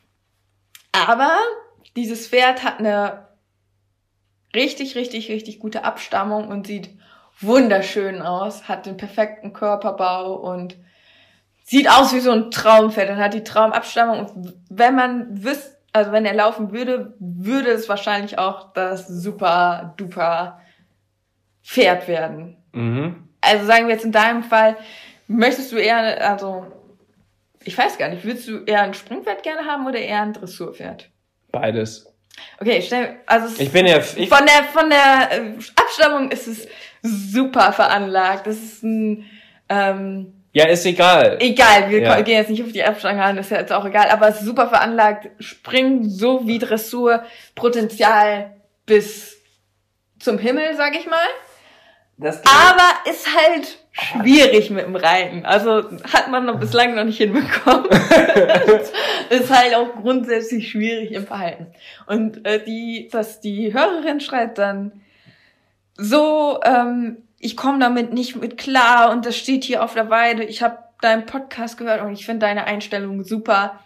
S4: Aber dieses Pferd hat eine richtig, richtig, richtig gute Abstammung und sieht wunderschön aus, hat den perfekten Körperbau und sieht aus wie so ein Traumpferd und hat die Traumabstammung. Und wenn man wüsste, also wenn er laufen würde, würde es wahrscheinlich auch das super duper Pferd werden.
S1: Mhm.
S4: Also sagen wir jetzt in deinem Fall, möchtest du eher, also ich weiß gar nicht, würdest du eher ein Springpferd gerne haben oder eher ein Dressurpferd?
S1: Beides.
S4: Okay, schnell, also es
S1: Ich bin ja, ich,
S4: von der von der äh, Abstammung ist es super veranlagt. Das ist ein ähm,
S1: ja, ist egal.
S4: egal, wir
S1: Ja.
S4: ko- gehen jetzt nicht auf die Abstammung an, das ist ja jetzt auch egal, aber es ist super veranlagt, Springen so wie Dressur, Potenzial bis zum Himmel, sag ich mal.
S1: Das
S4: Aber ist halt schwierig mit dem Reiten. Also hat man noch bislang noch nicht hinbekommen. Ist halt auch grundsätzlich schwierig im Verhalten. Und äh, die, dass die Hörerin schreibt dann so, ähm, ich komme damit nicht mit klar und das steht hier auf der Weide. Ich habe deinen Podcast gehört und ich finde deine Einstellung super.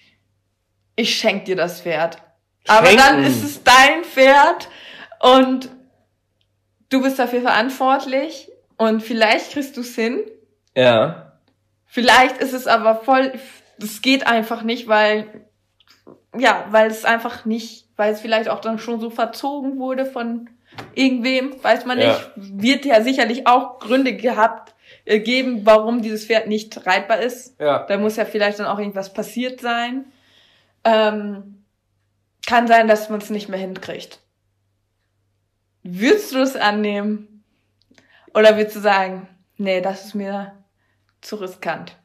S4: Ich schenk dir das Pferd. Aber
S1: Schenken.
S4: dann ist es dein Pferd und du bist dafür verantwortlich und vielleicht kriegst du es hin.
S1: Ja.
S4: Vielleicht ist es aber voll, es geht einfach nicht, weil, ja, weil es einfach nicht, weil es vielleicht auch dann schon so verzogen wurde von irgendwem, weiß man nicht.
S1: Ja.
S4: Wird ja sicherlich auch Gründe gehabt, äh, geben, warum dieses Pferd nicht reitbar ist.
S1: Ja.
S4: Da muss ja vielleicht dann auch irgendwas passiert sein. Ähm, kann sein, dass man es nicht mehr hinkriegt. Würdest du es annehmen? Oder würdest du sagen, nee, das ist mir zu riskant?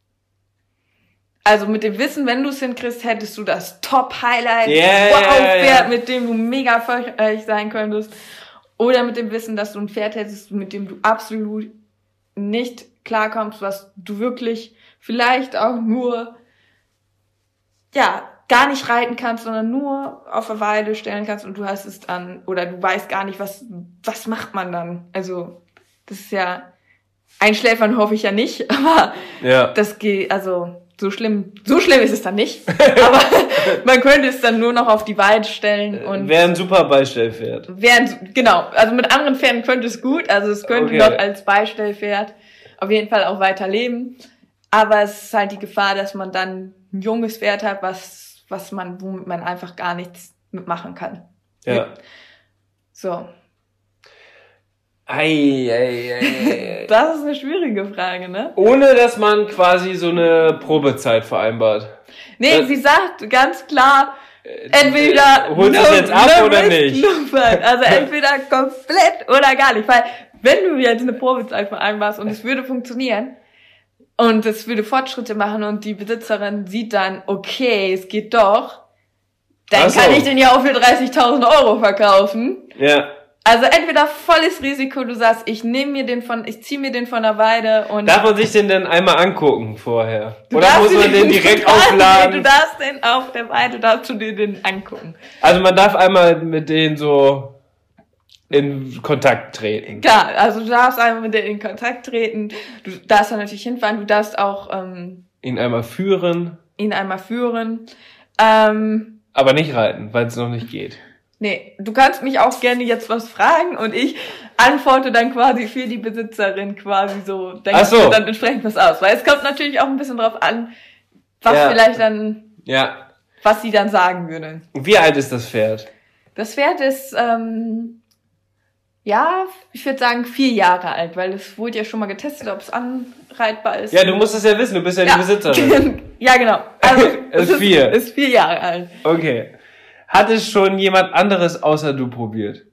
S4: Also mit dem Wissen, wenn du es hinkriegst, hättest du das Top-Highlight,
S1: Yeah,
S4: Wow-Pferd,
S1: yeah, yeah.
S4: mit dem du mega erfolgreich sein könntest. Oder mit dem Wissen, dass du ein Pferd hättest, mit dem du absolut nicht klarkommst, was du wirklich vielleicht auch nur, ja, gar nicht reiten kannst, sondern nur auf der Weide stellen kannst und du hast es dann, oder du weißt gar nicht, was, was macht man dann? Also, das ist ja, einschläfern hoffe ich ja nicht, aber
S1: Ja.
S4: das geht, also, so schlimm, so schlimm ist es dann nicht, aber man könnte es dann nur noch auf die Weide stellen und
S1: Wäre ein super Beistellpferd.
S4: während, genau, also mit anderen Pferden könnte es gut, also es könnte
S1: Okay.
S4: noch als Beistellpferd auf jeden Fall auch weiter leben, aber es ist halt die Gefahr, dass man dann ein junges Pferd hat, was was man, womit man einfach gar nichts mitmachen kann.
S1: Ja.
S4: So.
S1: Ei, ei, ei, ei.
S4: Das ist eine schwierige Frage, ne?
S1: Ohne, dass man quasi so eine Probezeit vereinbart.
S4: Nee,
S1: Das-
S4: sie sagt ganz klar, entweder
S1: Holt das
S4: no-
S1: jetzt ab
S4: no
S1: oder
S4: risk,
S1: nicht?
S4: no fun. Also entweder komplett oder gar nicht. Weil wenn du jetzt eine Probezeit vereinbarst und es würde funktionieren und es würde Fortschritte machen und die Besitzerin sieht dann, okay, es geht doch, dann
S1: Ach so.
S4: kann ich den ja auch für dreißigtausend Euro verkaufen.
S1: Ja.
S4: Also entweder volles Risiko, du sagst, ich nehme mir den von, ich ziehe mir den von der Weide und
S1: Darf man sich den denn einmal angucken vorher?
S4: Du
S1: Oder
S4: darfst
S1: muss man
S4: dir
S1: den direkt
S4: du darfst-
S1: aufladen?
S4: Du darfst den auf der Weide, darfst du dir den angucken.
S1: Also man darf einmal mit denen so in Kontakt treten.
S4: Klar, also du darfst einmal mit denen in Kontakt treten, du darfst dann natürlich hinfahren, du darfst auch ähm,
S1: Ihn einmal führen,
S4: ihn einmal führen. Ähm,
S1: aber nicht reiten, weil es noch nicht geht.
S4: nee, du kannst mich auch gerne jetzt was fragen und ich antworte dann quasi für die Besitzerin quasi so, denke
S1: Ach so.
S4: ich mir dann entsprechend was aus. Weil es kommt natürlich auch ein bisschen drauf an, was
S1: Ja.
S4: vielleicht dann,
S1: Ja.
S4: was sie dann sagen würde.
S1: Wie alt ist das Pferd?
S4: Das Pferd ist, ähm, ja, ich würde sagen vier Jahre alt, weil es wurde ja schon mal getestet, ob es anreitbar ist.
S1: Ja, du musst es ja wissen, du bist ja, die Besitzerin.
S4: Ja, genau. Also,
S1: Es
S4: es
S1: ist vier.
S4: Ist, ist vier Jahre alt.
S1: Okay. Hat es schon jemand anderes außer du probiert?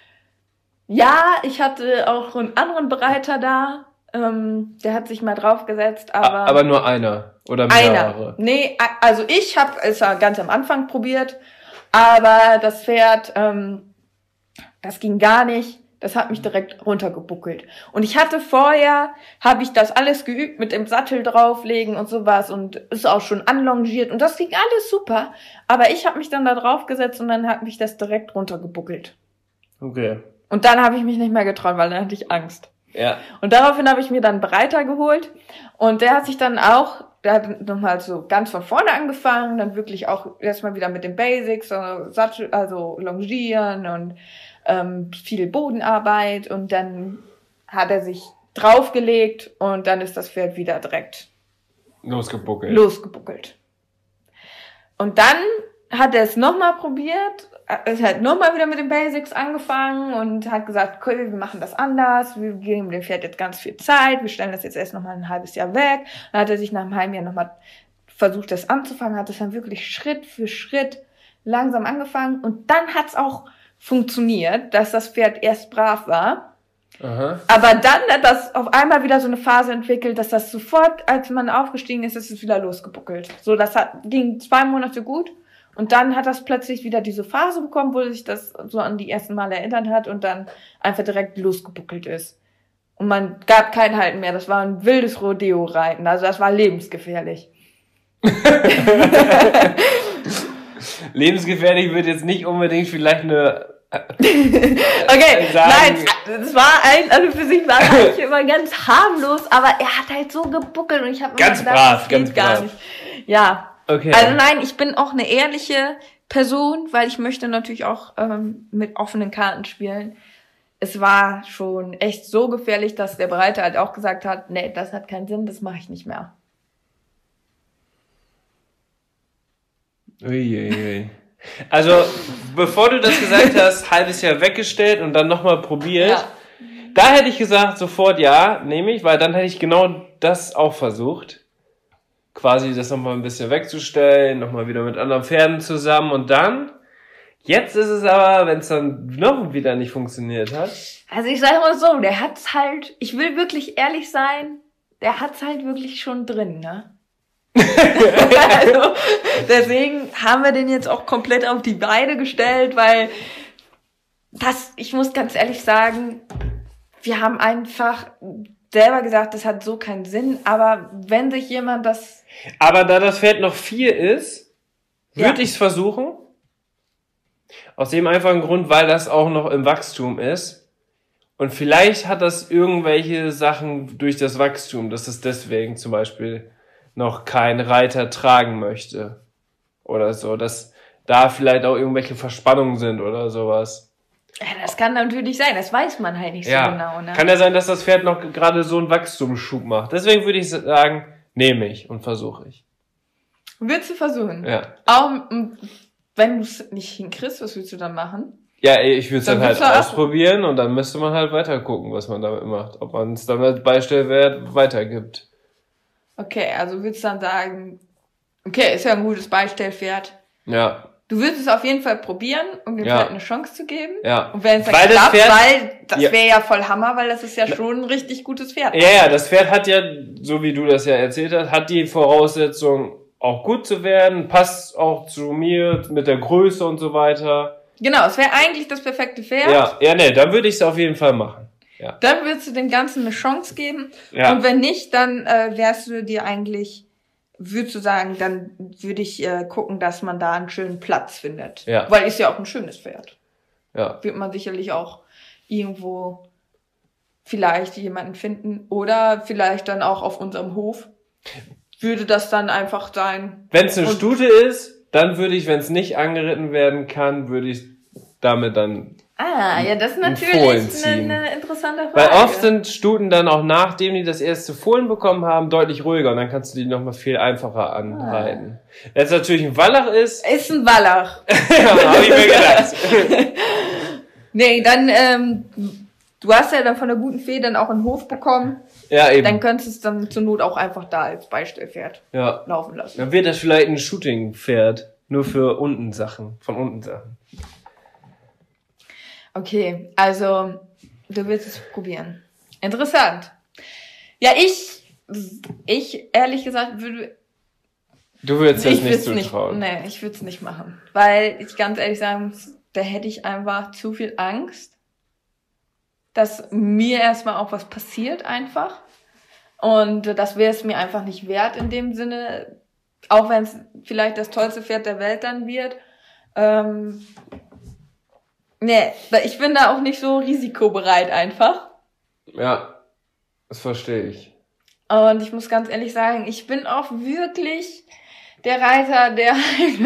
S4: Ja, ich hatte auch einen anderen Bereiter da. Ähm, der hat sich mal draufgesetzt, aber,
S1: A- aber nur einer oder mehrere?
S4: einer. Nee, a- also ich habe es ja ganz am Anfang probiert, aber das Pferd, ähm, das ging gar nicht. Das hat mich direkt runtergebuckelt. Und ich hatte vorher, habe ich das alles geübt mit dem Sattel drauflegen und sowas und ist auch schon anlongiert und das ging alles super. Aber ich habe mich dann da draufgesetzt und dann hat mich das direkt runtergebuckelt.
S1: Okay.
S4: Und dann habe ich mich nicht mehr getraut, weil dann hatte ich Angst.
S1: Ja.
S4: Und daraufhin habe ich mir dann einen Bereiter geholt und der hat sich dann auch, der hat nochmal so ganz von vorne angefangen, dann wirklich auch erstmal wieder mit den Basics, so Sattel, also Longieren und ähm, viel Bodenarbeit und dann hat er sich draufgelegt und dann ist das Pferd wieder direkt
S1: Losgebuckelt.
S4: losgebuckelt. Und dann hat er es nochmal probiert, es hat nochmal wieder mit den Basics angefangen und hat gesagt, okay, wir machen das anders, wir geben dem Pferd jetzt ganz viel Zeit, wir stellen das jetzt erst nochmal ein halbes Jahr weg. Dann hat er sich nach einem halben Jahr nochmal versucht, das anzufangen, hat es dann wirklich Schritt für Schritt langsam angefangen und dann hat es auch funktioniert, dass das Pferd erst brav war.
S1: Aha.
S4: Aber dann hat das auf einmal wieder so eine Phase entwickelt, dass das sofort, als man aufgestiegen ist, ist es wieder losgebuckelt. So, das hat, ging zwei Monate gut. Und dann hat das plötzlich wieder diese Phase bekommen, wo sich das so an die ersten Mal erinnert hat und dann einfach direkt losgebuckelt ist. Und man gab kein Halten mehr. Das war ein wildes Rodeo-Reiten. Also das war lebensgefährlich.
S1: Lebensgefährlich wird jetzt nicht unbedingt vielleicht eine...
S4: Okay,
S1: Sagen-
S4: nein, es war ein, also für sich war es eigentlich immer ganz harmlos, aber er hat halt so gebuckelt und ich habe
S1: Ganz
S4: gedacht,
S1: brav,
S4: das geht
S1: ganz
S4: gar
S1: brav.
S4: nicht. Ja,
S1: Okay.
S4: also nein, ich bin auch eine ehrliche Person, weil ich möchte natürlich auch ähm, mit offenen Karten spielen. es war schon echt so gefährlich, dass der Reiter halt auch gesagt hat, nee, das hat keinen Sinn, das mache ich nicht mehr.
S1: Uiuiui. Also, bevor du das gesagt hast, halbes Jahr weggestellt und dann nochmal probiert,
S4: Ja.
S1: da hätte ich gesagt, sofort ja, nehme ich, weil dann hätte ich genau das auch versucht. Quasi das nochmal ein bisschen wegzustellen, nochmal wieder mit anderen Pferden zusammen und dann, jetzt ist es aber, wenn es dann noch wieder nicht funktioniert hat.
S4: Also ich sage mal so, der hat's halt, ich will wirklich ehrlich sein, der hat's halt wirklich schon drin, ne? Also, deswegen haben wir den jetzt auch komplett auf die Beine gestellt, weil das, ich muss ganz ehrlich sagen, wir haben einfach selber gesagt, das hat so keinen Sinn, aber wenn sich jemand das...
S1: Aber da das Pferd noch vier ist, würde
S4: Ja.
S1: ich es versuchen. Aus dem einfachen Grund, weil das auch noch im Wachstum ist. Und vielleicht hat das irgendwelche Sachen durch das Wachstum, dass es deswegen zum Beispiel noch kein Reiter tragen möchte. Oder so, dass da vielleicht auch irgendwelche Verspannungen sind oder sowas.
S4: Ja, das kann natürlich sein, das weiß man halt nicht
S1: Ja,
S4: so genau, ne?
S1: kann ja sein, dass das Pferd noch gerade so einen Wachstumsschub macht. Deswegen würde ich sagen, nehme ich und versuche ich.
S4: Würdest du versuchen?
S1: Ja.
S4: Auch m, wenn du es nicht hinkriegst, was willst du dann machen?
S1: Ja, ich würde es
S4: Dann
S1: dann, halt
S4: würdest du auch-
S1: ausprobieren und dann müsste man halt weiter gucken, was man damit macht. Ob man es dann als Beistellwert weitergibt.
S4: Okay, also würdest du dann sagen, okay, ist ja ein gutes Beistellpferd.
S1: Ja,
S4: Du würdest es auf jeden Fall probieren, um dem
S1: Ja.
S4: Pferd eine Chance zu geben.
S1: ja.
S4: Und wenn es dann
S1: Weil das
S4: klappt,
S1: Pferd-
S4: weil das
S1: Ja.
S4: wäre ja voll Hammer, weil das ist ja schon ein richtig gutes Pferd.
S1: Ja, ja, das Pferd hat ja, so wie du das ja erzählt hast, hat die Voraussetzung, auch gut zu werden, passt auch zu mir mit der Größe und so weiter.
S4: Genau, es wäre eigentlich das perfekte Pferd.
S1: Ja, ja, nee, dann würde ich es auf jeden Fall machen. Ja.
S4: Dann würdest du dem Ganzen eine Chance geben.
S1: Ja.
S4: Und wenn nicht, dann äh, wärst du dir eigentlich, würdest du sagen, dann würde ich äh, gucken, dass man da einen schönen Platz findet.
S1: Ja.
S4: Weil ist ja auch ein schönes Pferd.
S1: Ja.
S4: Wird man sicherlich auch irgendwo vielleicht jemanden finden. Oder vielleicht dann auch auf unserem Hof. Würde das dann einfach sein.
S1: Wenn es eine
S4: Und-
S1: Stute ist, dann würde ich, wenn es nicht angeritten werden kann, würde ich damit dann...
S4: Ah, ja, das ist
S1: Ein
S4: natürlich
S1: Fohlen
S4: eine,
S1: ziehen.
S4: eine interessante Frage.
S1: Weil oft sind Stuten dann auch, nachdem die das erste Fohlen bekommen haben, deutlich ruhiger und dann kannst du die nochmal viel einfacher anreiten. Wenn es natürlich ein Wallach ist,
S4: Ist ein Wallach.
S1: ja, habe ich mir gedacht.
S4: Nee, dann, ähm, du hast ja dann von der guten Fee dann auch einen Hof bekommen.
S1: Ja, eben.
S4: Dann könntest du es dann zur Not auch einfach da als Beistellpferd
S1: Ja.
S4: laufen lassen.
S1: Dann wird das vielleicht ein Shooting-Pferd. Nur für unten Sachen. Von unten Sachen.
S4: Okay, also du willst es probieren. Interessant. Ja, ich, ich ehrlich gesagt würde,
S1: Du würdest das
S4: ich
S1: nicht
S4: würde es
S1: zutrauen.
S4: nicht, nee, ich würde es nicht machen, weil ich ganz ehrlich sagen muss, da hätte ich einfach zu viel Angst, dass mir erstmal auch was passiert einfach und das wäre es mir einfach nicht wert in dem Sinne, auch wenn es vielleicht das tollste Pferd der Welt dann wird. Ähm, nee, weil ich bin da auch nicht so risikobereit einfach.
S1: Ja, das verstehe ich.
S4: Und ich muss ganz ehrlich sagen, ich bin auch wirklich der Reiter, der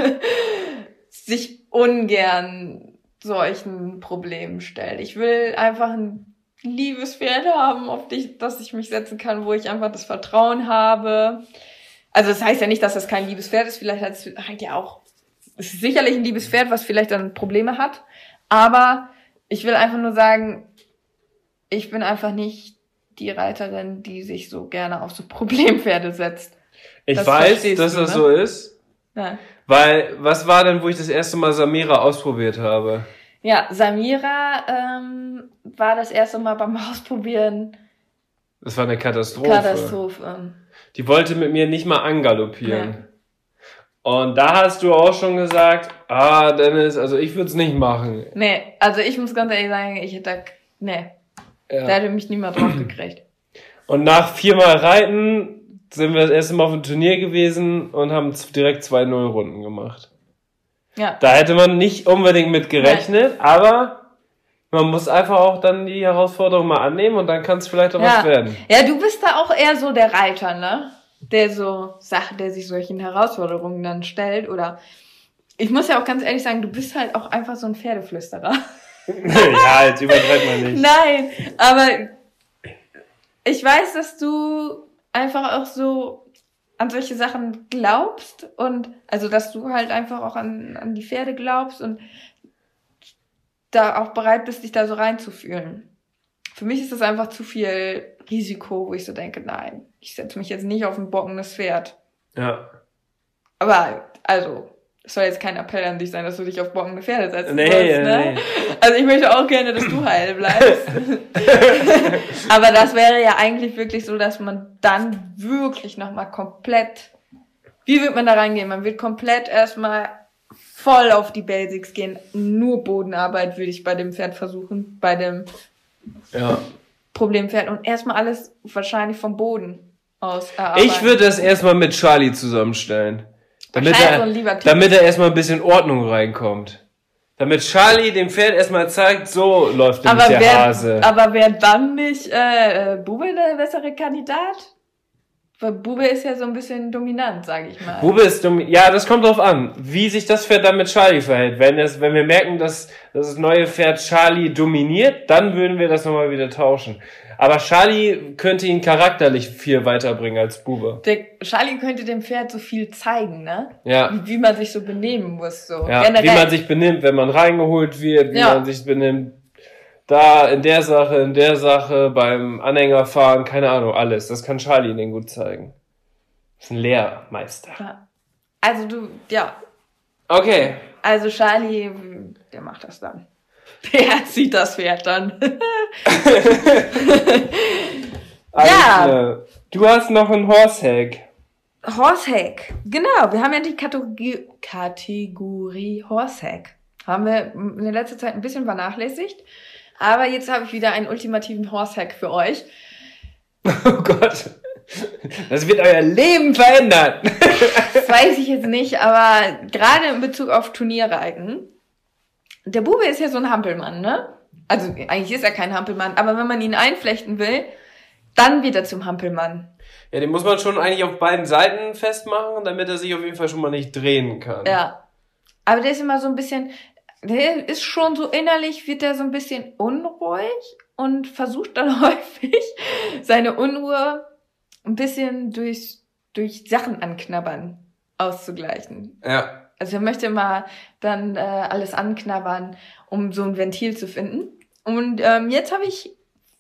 S4: sich ungern solchen Problemen stellt. Ich will einfach ein liebes Pferd haben, auf dich, das ich mich setzen kann, wo ich einfach das Vertrauen habe. Also das heißt ja nicht, dass das kein liebes Pferd ist. Vielleicht hat es halt ja auch, es ist sicherlich ein liebes Pferd, was vielleicht dann Probleme hat. Aber ich will einfach nur sagen, ich bin einfach nicht die Reiterin, die sich so gerne auf so Problempferde setzt.
S1: Ich
S4: Das
S1: weiß,
S4: verstehst
S1: dass
S4: du,
S1: das
S4: ne?
S1: so ist.
S4: Ja,
S1: Weil, was war denn, wo ich das erste Mal Samira ausprobiert habe?
S4: ja Samira ähm, war das erste Mal beim Ausprobieren
S1: Das war eine Katastrophe.
S4: Katastrophe.
S1: Die wollte mit mir nicht mal angaloppieren.
S4: Ja.
S1: Und da hast du auch schon gesagt, ah, Dennis, also ich würde es nicht machen.
S4: Nee, also ich muss ganz ehrlich sagen, ich hätte, nee, da
S1: Ja.
S4: hätte mich niemand drauf gekriegt.
S1: Und nach viermal Reiten sind wir das erste Mal auf dem Turnier gewesen und haben z- direkt zwei Null-Runden gemacht.
S4: Ja,
S1: Da hätte man nicht unbedingt mit gerechnet, aber man muss einfach auch dann die Herausforderung mal annehmen und dann kann es vielleicht auch was
S4: ja.
S1: werden.
S4: Ja, du bist da auch eher so der Reiter, ne? Der so Sachen, der sich solchen Herausforderungen dann stellt oder ich muss ja auch ganz ehrlich sagen, du bist halt auch einfach so ein Pferdeflüsterer.
S1: Ja, jetzt übertreibt man nicht.
S4: Nein, aber ich weiß, dass du einfach auch so an solche Sachen glaubst und also, dass du halt einfach auch an, an die Pferde glaubst und da auch bereit bist, dich da so reinzufühlen. Für mich ist das einfach zu viel Risiko, wo ich so denke, nein, ich setze mich jetzt nicht auf ein bockendes Pferd.
S1: Ja.
S4: Aber, also, es soll jetzt kein Appell an dich sein, dass du dich auf bockende Pferde setzen
S1: Nee,
S4: sollst, ne?
S1: nee.
S4: Also ich möchte auch gerne, dass du heil bleibst. Aber das wäre ja eigentlich wirklich so, dass man dann wirklich nochmal komplett, wie wird man da reingehen? Man wird komplett erstmal voll auf die Basics gehen. Nur Bodenarbeit würde ich bei dem Pferd versuchen, bei dem
S1: Ja.
S4: Problempferd und erstmal alles wahrscheinlich vom Boden aus erarbeiten.
S1: Ich würde das erstmal mit Charlie zusammenstellen. Damit
S4: Wahrscheinlich
S1: er,
S4: so ein lieber Typ.
S1: damit er erstmal ein bisschen Ordnung reinkommt. Damit Charlie dem Pferd erstmal zeigt, so läuft nämlich
S4: aber
S1: der
S4: wer,
S1: Hase.
S4: aber wäre dann nicht äh, äh, Bube der bessere Kandidat? Weil Bube ist ja so ein bisschen dominant, sage ich mal.
S1: Bube ist dumm. Ja, das kommt drauf an, wie sich das Pferd dann mit Charlie verhält. Wenn es, wenn wir merken, dass, dass das neue Pferd Charlie dominiert, dann würden wir das nochmal wieder tauschen. Aber Charlie könnte ihn charakterlich viel weiterbringen als Bube.
S4: Der Charlie könnte dem Pferd so viel zeigen, ne?
S1: Ja.
S4: Wie, wie man sich so benehmen muss, so.
S1: Ja,
S4: Generell.
S1: wie man sich benimmt, wenn man reingeholt wird, wie
S4: Ja.
S1: man sich benimmt, da, in der Sache, in der Sache, beim Anhängerfahren, keine Ahnung, alles. Das kann Charlie ihnen gut zeigen. Das ist ein Lehrmeister.
S4: Ja. Also du, ja.
S1: Okay.
S4: Also Charlie, der macht das dann. Der zieht das Pferd dann.
S1: Alles
S4: Ja.
S1: klar. Du hast noch einen Horsehack.
S4: Horsehack. Genau, wir haben ja die Kategorie, Kategorie Horsehack. Haben wir in der letzten Zeit ein bisschen vernachlässigt. Aber jetzt habe ich wieder einen ultimativen Horsehack für euch.
S1: Oh Gott. Das wird euer Leben verändern.
S4: Das weiß ich jetzt nicht, aber gerade in Bezug auf Turnierreiten. Der Bube ist ja so ein Hampelmann, ne? Also eigentlich ist er kein Hampelmann, aber wenn man ihn einflechten will, dann wird er zum Hampelmann.
S1: Ja, den muss man schon eigentlich auf beiden Seiten festmachen, damit er sich auf jeden Fall schon mal nicht drehen kann.
S4: Ja. Aber der ist immer so ein bisschen, der ist schon so innerlich, wird er so ein bisschen unruhig und versucht dann häufig seine Unruhe ein bisschen durch, durch Sachen anknabbern auszugleichen.
S1: Ja.
S4: Also er möchte mal dann äh, alles anknabbern, um so ein Ventil zu finden. Und ähm, jetzt habe ich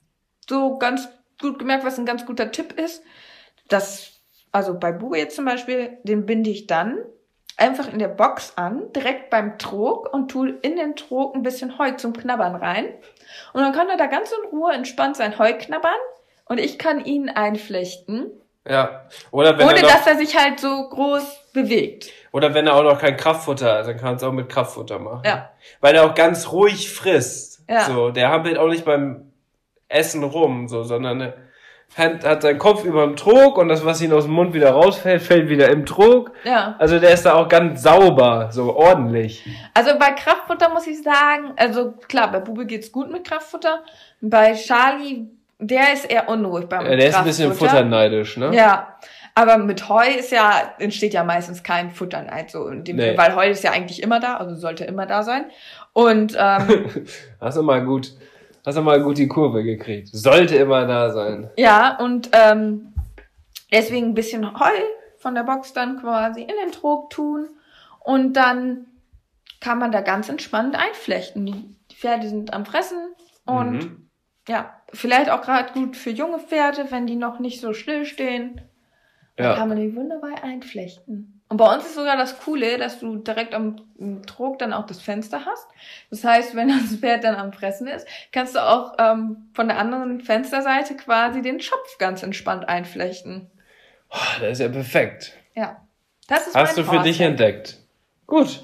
S4: so ganz gut gemerkt, was ein ganz guter Tipp ist. Das, also bei Bube jetzt zum Beispiel, den binde ich dann einfach in der Box an, direkt beim Trog und tue in den Trog ein bisschen Heu zum Knabbern rein. Und dann kann er da ganz in Ruhe entspannt sein Heu knabbern und ich kann ihn einflechten,
S1: Ja. Oder wenn
S4: ohne
S1: er noch,
S4: dass er sich halt so groß bewegt.
S1: oder wenn er auch noch kein Kraftfutter hat, dann kann er es auch mit Kraftfutter machen.
S4: Ja.
S1: Weil er auch ganz ruhig frisst.
S4: Ja.
S1: So, der hampelt auch nicht beim Essen rum, so, sondern er hat, hat seinen Kopf über dem Trog und das, was ihm aus dem Mund wieder rausfällt, fällt wieder im Trog.
S4: Ja.
S1: Also der ist da auch ganz sauber, so ordentlich.
S4: Also bei Kraftfutter muss ich sagen, also klar, bei Bube geht's gut mit Kraftfutter. Bei Charlie, der ist eher unruhig beim
S1: Ja, der ist ein bisschen
S4: Kraftfutter.
S1: futterneidisch, ne?
S4: Ja, aber mit Heu ist ja, entsteht ja meistens kein Futterneid, so in dem
S1: Nee.
S4: Fall, weil Heu ist ja eigentlich immer da, also sollte immer da sein. Und ähm,
S1: Hast du mal gut, hast du mal gut die Kurve gekriegt. Sollte immer da sein.
S4: ja, und ähm, deswegen ein bisschen Heu von der Box dann quasi in den Trog tun und dann kann man da ganz entspannt einflechten. Die, die Pferde sind am Fressen und
S1: Mhm.
S4: ja, vielleicht auch gerade gut für junge Pferde, wenn die noch nicht so still stehen. Dann
S1: Ja.
S4: kann man die wunderbar einflechten. Und bei uns ist sogar das Coole, dass du direkt am am Trog dann auch das Fenster hast. Das heißt, wenn das Pferd dann am Fressen ist, kannst du auch ähm, von der anderen Fensterseite quasi den Schopf ganz entspannt einflechten.
S1: Oh, das ist ja perfekt.
S4: Ja, das ist
S1: Hast du
S4: mein
S1: für dich
S4: Horsehack.
S1: entdeckt. Gut.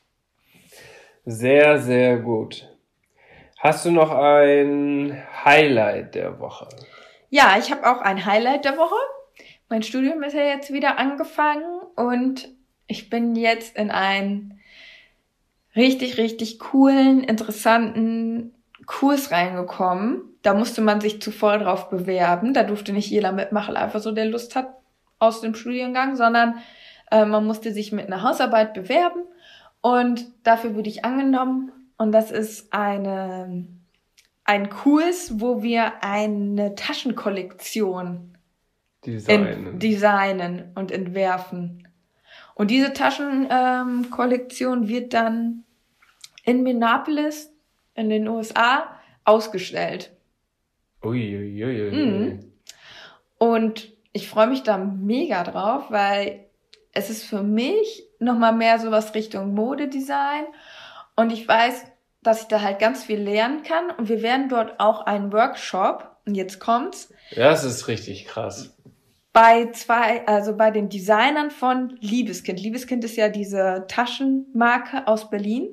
S1: Sehr, sehr gut. Hast du noch ein Highlight der Woche?
S4: Ja, ich habe auch ein Highlight der Woche. Mein Studium ist ja jetzt wieder angefangen und ich bin jetzt in einen richtig, richtig coolen, interessanten Kurs reingekommen. Da musste man sich zuvor drauf bewerben. Da durfte nicht jeder mitmachen, einfach so der Lust hat aus dem Studiengang, sondern äh, man musste sich mit einer Hausarbeit bewerben und dafür wurde ich angenommen Und das ist eine, ein Kurs, wo wir eine Taschenkollektion
S1: Designen.
S4: in, designen und entwerfen. Und diese Taschenkollektion ähm, wird dann in Minneapolis in den U S A ausgestellt.
S1: Uiuiui. Ui, ui, ui.
S4: Mhm. Und ich freue mich da mega drauf, weil es ist für mich nochmal mehr sowas Richtung Modedesign. Und ich weiß, dass ich da halt ganz viel lernen kann. Und wir werden dort auch einen Workshop, und jetzt kommt's.
S1: Das ist richtig krass.
S4: Bei zwei, also bei den Designern von Liebeskind. Liebeskind ist ja diese Taschenmarke aus Berlin.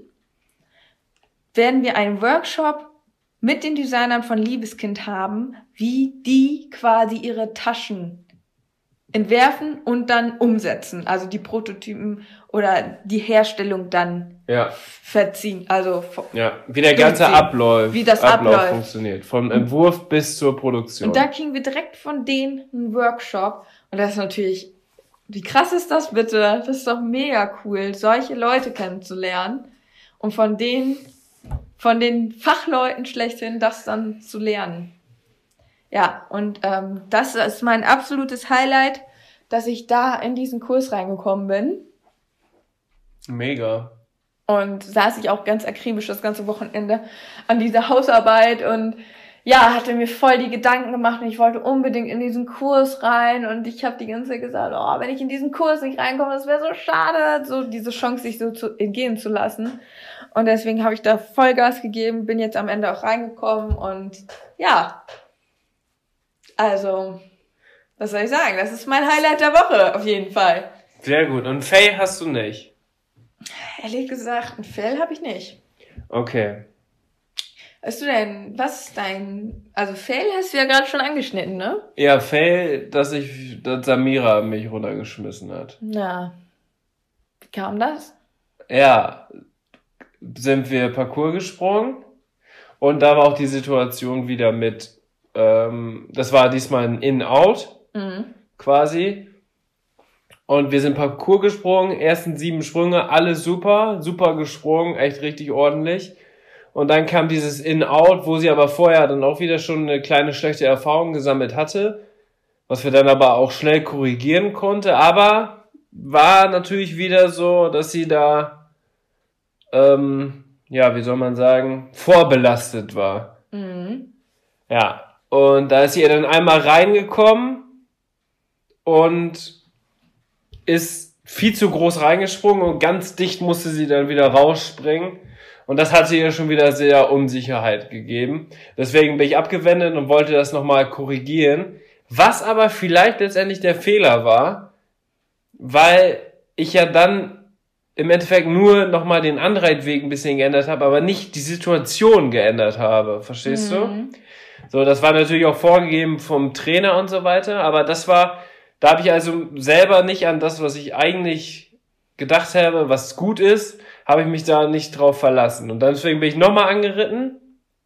S4: Werden wir einen Workshop mit den Designern von Liebeskind haben, wie die quasi ihre Taschen entwerfen und dann umsetzen. Also die Prototypen oder die Herstellung dann
S1: ja.
S4: verziehen. Also
S1: ja, wie der ganze Ablauf,
S4: wie das
S1: Ablauf
S4: abläuft.
S1: funktioniert. Vom Entwurf bis zur Produktion.
S4: Und da kriegen wir direkt von denen einen Workshop. Und das ist natürlich, wie krass ist das bitte? Das ist doch mega cool, solche Leute kennenzulernen und von denen, von den Fachleuten schlechthin das dann zu lernen. Ja, und ähm, das ist mein absolutes Highlight, dass ich da in diesen Kurs reingekommen bin.
S1: Mega.
S4: Und saß ich auch ganz akribisch das ganze Wochenende an dieser Hausarbeit und ja, hatte mir voll die Gedanken gemacht und ich wollte unbedingt in diesen Kurs rein und ich habe die ganze Zeit gesagt, oh, wenn ich in diesen Kurs nicht reinkomme, das wäre so schade, so diese Chance sich so zu entgehen zu lassen. Und deswegen habe ich da Vollgas gegeben, bin jetzt am Ende auch reingekommen und ja, also, was soll ich sagen? Das ist mein Highlight der Woche, auf jeden Fall.
S1: Sehr gut. Und Faye hast du nicht?
S4: Ehrlich gesagt, ein Fell habe ich nicht.
S1: Okay.
S4: Hast du denn, was ist dein, also Fell hast du ja gerade schon angeschnitten, ne?
S1: Ja, Faye, dass ich, dass Samira mich runtergeschmissen hat.
S4: Na, wie kam das?
S1: Ja, sind wir Parcours gesprungen und da war auch die Situation wieder mit, ähm, das war diesmal ein In-Out,
S4: Mhm.
S1: quasi. Und wir sind Parcours gesprungen, ersten sieben Sprünge, alles super, super gesprungen, echt richtig ordentlich. Und dann kam dieses In-Out, wo sie aber vorher dann auch wieder schon eine kleine schlechte Erfahrung gesammelt hatte, was wir dann aber auch schnell korrigieren konnte. Aber war natürlich wieder so, dass sie da, ähm, ja, wie soll man sagen, vorbelastet war.
S4: Mhm.
S1: Ja, und da ist sie dann einmal reingekommen und ist viel zu groß reingesprungen und ganz dicht musste sie dann wieder rausspringen. Und das hat ihr schon wieder sehr Unsicherheit gegeben. Deswegen bin ich abgewendet und wollte das nochmal korrigieren. Was aber vielleicht letztendlich der Fehler war, weil ich ja dann im Endeffekt nur nochmal den Anreitweg ein bisschen geändert habe, aber nicht die Situation geändert habe. Verstehst
S4: Mhm.
S1: du? So, das war natürlich auch vorgegeben vom Trainer und so weiter, aber das war, da habe ich also selber nicht an das, was ich eigentlich gedacht habe, was gut ist, habe ich mich da nicht drauf verlassen. Und deswegen bin ich nochmal angeritten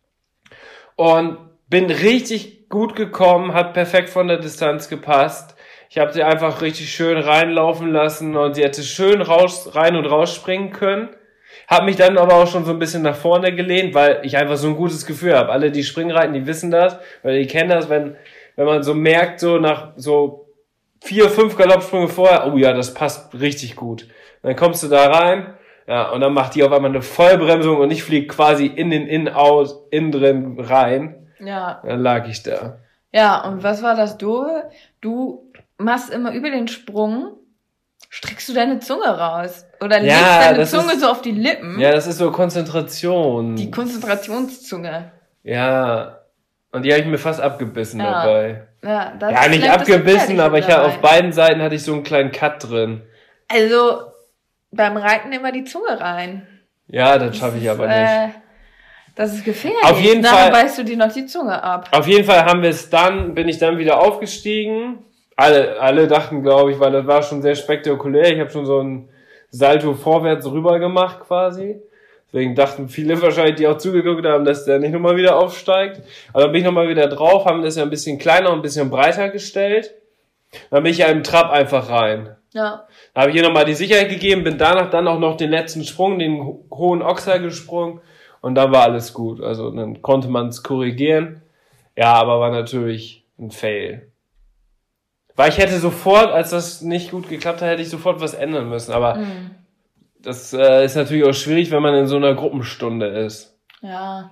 S1: und bin richtig gut gekommen, hat perfekt von der Distanz gepasst. Ich habe sie einfach richtig schön reinlaufen lassen und sie hätte schön raus, rein und rausspringen können. Habe mich dann aber auch schon so ein bisschen nach vorne gelehnt, weil ich einfach so ein gutes Gefühl habe. Alle, die Springreiten, die wissen das, weil die kennen das, wenn wenn man so merkt, so nach so vier, fünf Galoppsprünge vorher, oh ja, das passt richtig gut. Dann kommst du da rein, ja, und dann macht die auf einmal eine Vollbremsung und ich fliege quasi in den In-Out, innen drin rein.
S4: Ja.
S1: Dann lag ich da.
S4: Ja, und was war das Doofe? Du machst immer über den Sprung, streckst du deine Zunge raus. Oder
S1: Ja,
S4: legst deine
S1: das
S4: Zunge
S1: ist-
S4: so auf die Lippen.
S1: Ja, das ist so Konzentration.
S4: Die Konzentrationszunge.
S1: Ja, und die habe ich mir fast abgebissen
S4: Ja.
S1: dabei.
S4: Ja, das
S1: Ja,
S4: ist
S1: nicht
S4: vielleicht das
S1: abgebissen,
S4: Gefährliche
S1: aber ich hatte
S4: dabei.
S1: auf beiden Seiten hatte ich so einen kleinen Cut drin.
S4: Also, beim Reiten immer die Zunge rein.
S1: Ja, das schaffe ich aber nicht.
S4: Äh, das ist gefährlich.
S1: Auf jeden
S4: Nachher
S1: Fall-
S4: beißt du dir noch die Zunge ab.
S1: Auf jeden Fall haben wir es dann, bin ich dann wieder aufgestiegen. Alle, alle dachten, glaube ich, weil das war schon sehr spektakulär. Ich habe schon so ein Salto vorwärts rüber gemacht quasi. Deswegen dachten viele wahrscheinlich, die auch zugeguckt haben, dass der nicht nochmal wieder aufsteigt. Aber dann bin ich nochmal wieder drauf, haben das ja ein bisschen kleiner und ein bisschen breiter gestellt. Dann bin ich ja im Trab einfach rein.
S4: Ja.
S1: Da habe ich hier nochmal die Sicherheit gegeben, bin danach dann auch noch den letzten Sprung, den ho- hohen Ochser gesprungen und dann war alles gut. Also dann konnte man es korrigieren. Ja, aber war natürlich ein Fail. Weil ich hätte sofort, als das nicht gut geklappt hat, hätte ich sofort was ändern müssen. Aber
S4: Mhm.
S1: das äh, ist natürlich auch schwierig, wenn man in so einer Gruppenstunde ist.
S4: Ja.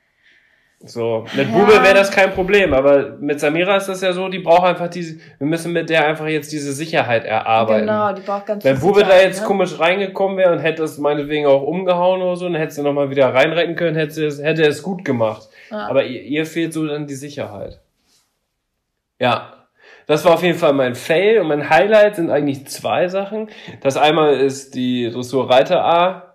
S1: So, mit
S4: Ja.
S1: Bube wäre das kein Problem, aber mit Samira ist das ja so, die braucht einfach diese, wir müssen mit der einfach jetzt diese Sicherheit erarbeiten.
S4: Genau, die braucht ganz
S1: Wenn
S4: viel
S1: Bube da
S4: Sicherheit,
S1: jetzt
S4: ne?
S1: komisch reingekommen wäre und hätte es meinetwegen auch umgehauen oder so, dann hätte sie nochmal wieder reinretten können, hätte sie es, hätte er es gut gemacht.
S4: Ja.
S1: Aber ihr, ihr fehlt so dann die Sicherheit. Ja. Das war auf jeden Fall mein Fail und mein Highlight sind eigentlich zwei Sachen. Das einmal ist die Dressur Reiter A,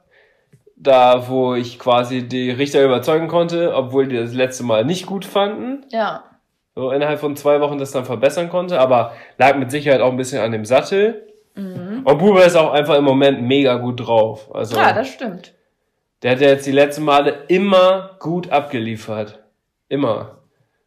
S1: da wo ich quasi die Richter überzeugen konnte, obwohl die das letzte Mal nicht gut fanden.
S4: Ja.
S1: So innerhalb von zwei Wochen das dann verbessern konnte, aber lag mit Sicherheit auch ein bisschen an dem Sattel.
S4: Mhm.
S1: Und Bube ist auch einfach im Moment mega gut drauf. Also
S4: Ja, das stimmt.
S1: der hat ja jetzt die letzten Male immer gut abgeliefert. Immer.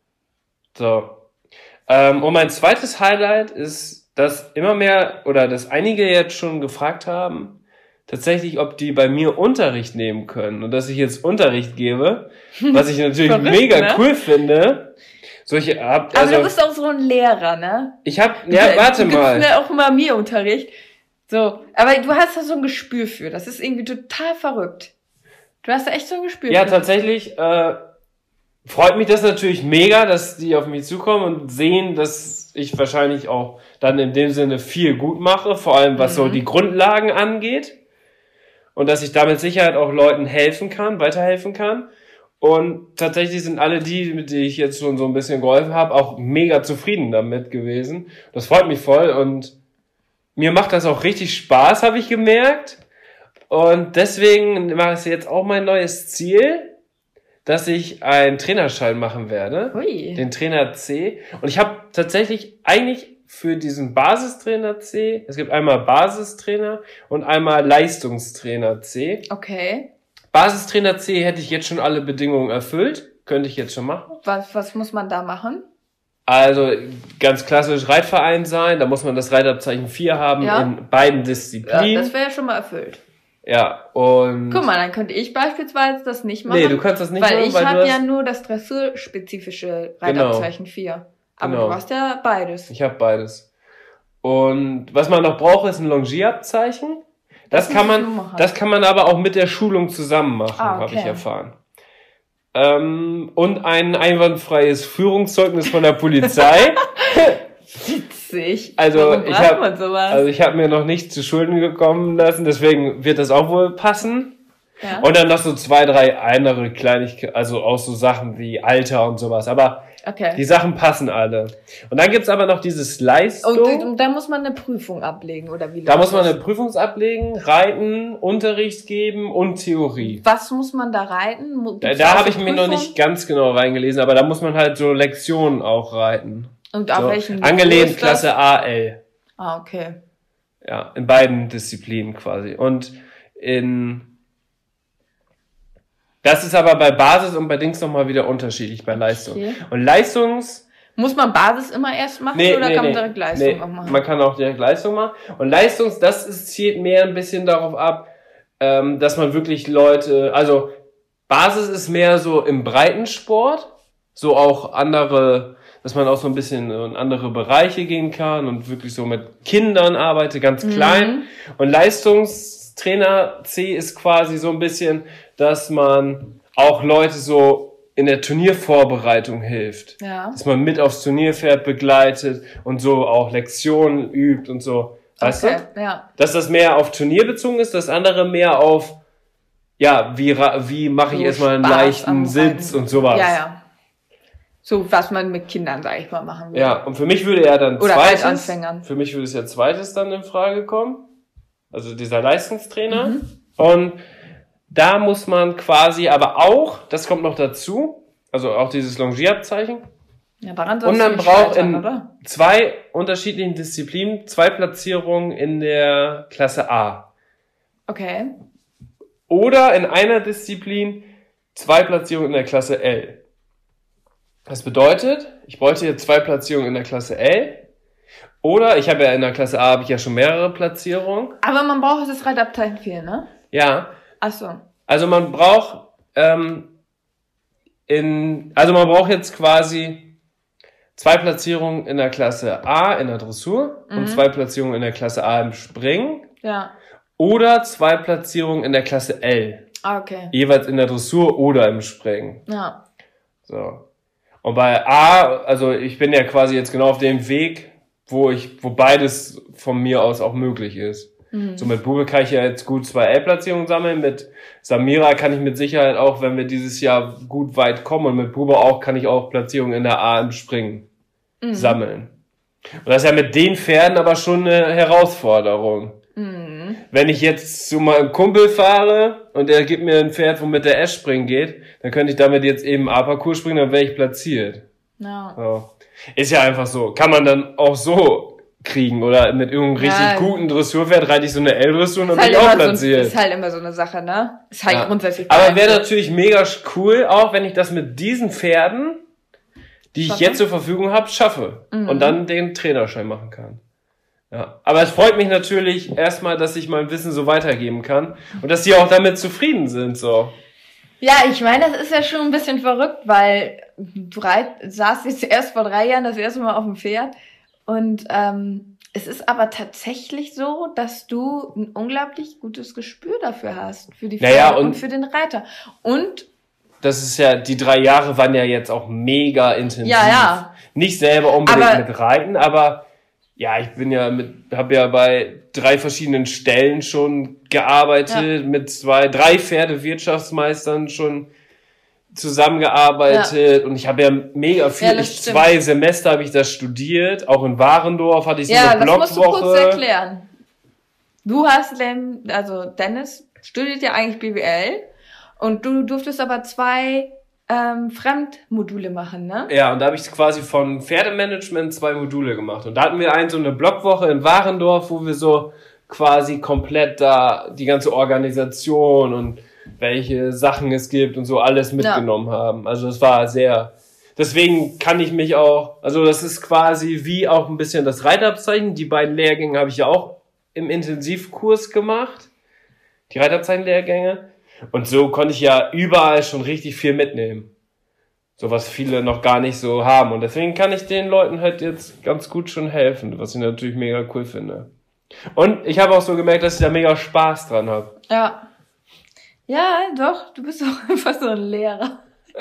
S1: So. Ähm, und mein zweites Highlight ist, dass immer mehr, oder dass einige jetzt schon gefragt haben, tatsächlich, ob die bei mir Unterricht nehmen können und dass ich jetzt Unterricht gebe, was ich natürlich
S4: Verrückt,
S1: mega
S4: ne?
S1: cool finde. So, ich hab,
S4: Aber
S1: also,
S4: du bist auch so ein Lehrer, ne?
S1: ich hab, ja,
S4: Du-
S1: warte
S4: du gibst
S1: mal.
S4: mir auch immer mir Unterricht. So, aber du hast da so ein Gespür für. Das ist irgendwie total verrückt. Du hast da echt so ein Gespür
S1: Ja,
S4: für.
S1: tatsächlich, äh, freut mich das natürlich mega, dass die auf mich zukommen und sehen, dass ich wahrscheinlich auch dann in dem Sinne viel gut mache, vor allem was so die Grundlagen angeht. Und dass ich da mit Sicherheit auch Leuten helfen kann, weiterhelfen kann. Und tatsächlich sind alle die, mit denen ich jetzt schon so ein bisschen geholfen habe, auch mega zufrieden damit gewesen. Das freut mich voll und mir macht das auch richtig Spaß, habe ich gemerkt. Und deswegen mache ich jetzt auch mein neues Ziel, dass ich einen Trainerschein machen werde.
S4: Ui.
S1: Den Trainer C. Und ich habe tatsächlich eigentlich für diesen Basistrainer C, es gibt einmal Basistrainer und einmal Leistungstrainer C.
S4: Okay.
S1: Basistrainer C hätte ich jetzt schon alle Bedingungen erfüllt. Könnte ich jetzt schon machen.
S4: Was, was muss man da machen?
S1: Also ganz klassisch Reitverein sein, da muss man das Reitabzeichen vier haben
S4: Ja.
S1: in beiden
S4: Ja,
S1: Disziplinen.
S4: das wäre ja schon mal erfüllt.
S1: Ja, und...
S4: Guck mal, dann könnte ich beispielsweise das nicht machen.
S1: Nee, du kannst das nicht
S4: weil
S1: machen,
S4: ich
S1: weil
S4: habe
S1: du
S4: ja
S1: hast...
S4: nur das dressurspezifische Reitabzeichen vier. Aber
S1: Genau.
S4: du hast ja beides.
S1: Ich habe beides. Und was man noch braucht, ist ein Longierabzeichen. Das,
S4: Das
S1: kann
S4: musst du
S1: man,
S4: machen.
S1: das kann man aber auch mit der Schulung zusammen machen,
S4: Ah,
S1: habe
S4: okay.
S1: ich erfahren. Ähm, und ein einwandfreies Führungszeugnis von der Polizei.
S4: Witzig.
S1: Also,
S4: Warum
S1: ich
S4: braucht
S1: hab-
S4: man sowas?
S1: Also ich habe mir noch nicht zu Schulden gekommen lassen, deswegen wird das auch wohl passen.
S4: ja.
S1: Und dann noch so zwei, drei andere Kleinigkeiten, also auch so Sachen wie Alter und sowas. Aber
S4: Okay.
S1: die Sachen passen alle. Und dann gibt's aber noch dieses Leistung.
S4: Und, und da muss man eine Prüfung ablegen, oder wie
S1: Da
S4: läuft
S1: muss man
S4: das?
S1: eine Prüfung ablegen, Reiten, Unterricht geben und Theorie.
S4: Was muss man da reiten? Mu-
S1: Da,
S4: gibt's
S1: da
S4: auch
S1: habe
S4: so
S1: ich mir noch
S4: Prüfungen?
S1: nicht ganz genau reingelesen, aber da muss man halt so Lektionen auch reiten.
S4: Und auf
S1: So,
S4: welchem Niveau
S1: angelehnt
S4: ist das?
S1: Klasse A L.
S4: Ah, okay.
S1: Ja, in beiden Disziplinen quasi. Und in das ist aber bei Basis und bei Dings nochmal wieder unterschiedlich bei Leistung.
S4: Okay.
S1: Und Leistungs
S4: Muss man Basis immer erst machen
S1: Nee,
S4: oder
S1: nee,
S4: kann man
S1: nee.
S4: direkt Leistung
S1: nee,
S4: auch machen?
S1: man kann auch direkt Leistung machen. Und Leistungs, das ist, zielt mehr ein bisschen darauf ab, ähm, dass man wirklich Leute, also Basis ist mehr so im Breitensport, so auch andere, dass man auch so ein bisschen in andere Bereiche gehen kann und wirklich so mit Kindern arbeitet, ganz klein. Und Leistungstrainer C ist quasi so ein bisschen, dass man auch Leute so in der Turniervorbereitung hilft.
S4: Ja.
S1: Dass man mit aufs Turnier fährt, begleitet und so auch Lektionen übt und so. Weißt
S4: Okay,
S1: du?
S4: ja.
S1: Dass das mehr auf Turnier bezogen ist, das andere mehr auf, ja, wie, ra- wie mache ich
S4: So
S1: erstmal einen
S4: Spaß
S1: leichten
S4: am
S1: Sitz
S4: Reiten.
S1: und sowas.
S4: Ja, ja. So, was man mit Kindern, sag ich mal, machen würde.
S1: Ja, und für mich würde er dann
S4: Oder
S1: zweites,
S4: Reitanfängern.
S1: für mich würde es ja zweites dann in Frage kommen. Also dieser Leistungstrainer.
S4: Mhm.
S1: Und da muss man quasi aber auch, das kommt noch dazu, also auch dieses Longierabzeichen,
S4: Ja, daran
S1: und
S4: sollst
S1: man
S4: du nicht
S1: braucht
S4: scheitern,
S1: in
S4: oder?
S1: zwei unterschiedlichen Disziplinen zwei Platzierungen in der Klasse A.
S4: Okay.
S1: Oder in einer Disziplin zwei Platzierungen in der Klasse L. Das bedeutet, ich bräuchte jetzt zwei Platzierungen in der Klasse L. Oder ich habe ja in der Klasse A habe ich ja schon mehrere Platzierungen.
S4: Aber man braucht das Reitabzeichen vier, ne?
S1: Ja,
S4: Ach so.
S1: also man braucht ähm, in, also man braucht jetzt quasi zwei Platzierungen in der Klasse A in der Dressur mhm. und zwei Platzierungen in der Klasse A im Springen.
S4: Ja.
S1: Oder zwei Platzierungen in der Klasse L.
S4: Ah, okay.
S1: Jeweils in der Dressur oder im Springen.
S4: Ja.
S1: So. Und bei A, also ich bin ja quasi jetzt genau auf dem Weg, wo ich, wo beides von mir aus auch möglich ist. Mhm. So mit Bube kann ich ja jetzt gut zwei L-Platzierungen sammeln, mit Samira kann ich mit Sicherheit auch, wenn wir dieses Jahr gut weit kommen, und mit Bube auch, kann ich auch Platzierungen in der A im Springen mhm. sammeln. Und das ist ja mit den Pferden aber schon eine Herausforderung. Mhm. Wenn ich jetzt zu meinem Kumpel fahre und der gibt mir ein Pferd, womit der S springen geht, dann könnte ich damit jetzt eben A-Parcours springen, dann wäre ich platziert.
S4: Ja.
S1: So. Ist ja einfach so. Kann man dann auch so kriegen oder mit irgendeinem
S4: Ja.
S1: richtig guten Dressurpferd reite ich so eine L-Dressur und dann
S4: Ist
S1: bin
S4: halt,
S1: ich auch
S4: immer so,
S1: platziert.
S4: ist halt immer so eine Sache, ne? Ist halt
S1: Ja.
S4: grundsätzlich. bei
S1: Aber
S4: allen
S1: wäre
S4: so.
S1: natürlich mega cool, auch wenn ich das mit diesen Pferden, die ich
S4: Schaffe?
S1: jetzt zur Verfügung habe, schaffe
S4: Mhm.
S1: und dann den Trainerschein machen kann. Ja. Aber es freut mich natürlich erstmal, dass ich mein Wissen so weitergeben kann und dass die auch damit zufrieden sind, so.
S4: Ja, ich meine, das ist ja schon ein bisschen verrückt, weil du reit, saßt jetzt erst vor drei Jahren das erste Mal auf dem Pferd und ähm, es ist aber tatsächlich so, dass du ein unglaublich gutes Gespür dafür hast, für die Pferde
S1: Naja,
S4: und,
S1: und-
S4: für den Reiter. Und
S1: Das ist ja, die drei Jahre waren ja jetzt auch mega intensiv.
S4: Ja, ja.
S1: Nicht selber unbedingt
S4: Aber-
S1: mit Reiten, aber ja, ich bin ja mit, habe ja bei drei verschiedenen Stellen schon gearbeitet,
S4: Ja.
S1: mit zwei, drei Pferdewirtschaftsmeistern schon zusammengearbeitet und ich habe ja mega viel,
S4: Ja, das
S1: ich,
S4: stimmt.
S1: zwei Semester habe ich das studiert, auch in Warendorf hatte ich so
S4: ja,
S1: eine
S4: das musst du kurz
S1: Blockwoche.
S4: erklären. Du hast, denn, also Dennis studiert ja eigentlich B W L und du durftest aber zwei ähm, Fremdmodule machen, ne?
S1: Ja, und da habe ich quasi von Pferdemanagement zwei Module gemacht. Und da hatten wir ein so eine Blockwoche in Warendorf, wo wir so quasi komplett da die ganze Organisation und welche Sachen es gibt und so alles mitgenommen haben. Also das war sehr, deswegen kann ich mich auch, also das ist quasi wie auch ein bisschen das Reitabzeichen. Die beiden Lehrgänge habe ich ja auch im Intensivkurs gemacht. Die Reitabzeichenlehrgänge. Und so konnte ich ja überall schon richtig viel mitnehmen. So was viele noch gar nicht so haben. Und deswegen kann ich den Leuten halt jetzt ganz gut schon helfen, was ich natürlich mega cool finde. Und ich habe auch so gemerkt, dass ich da mega Spaß dran habe.
S4: Ja. Ja, doch, du bist auch einfach so ein Lehrer.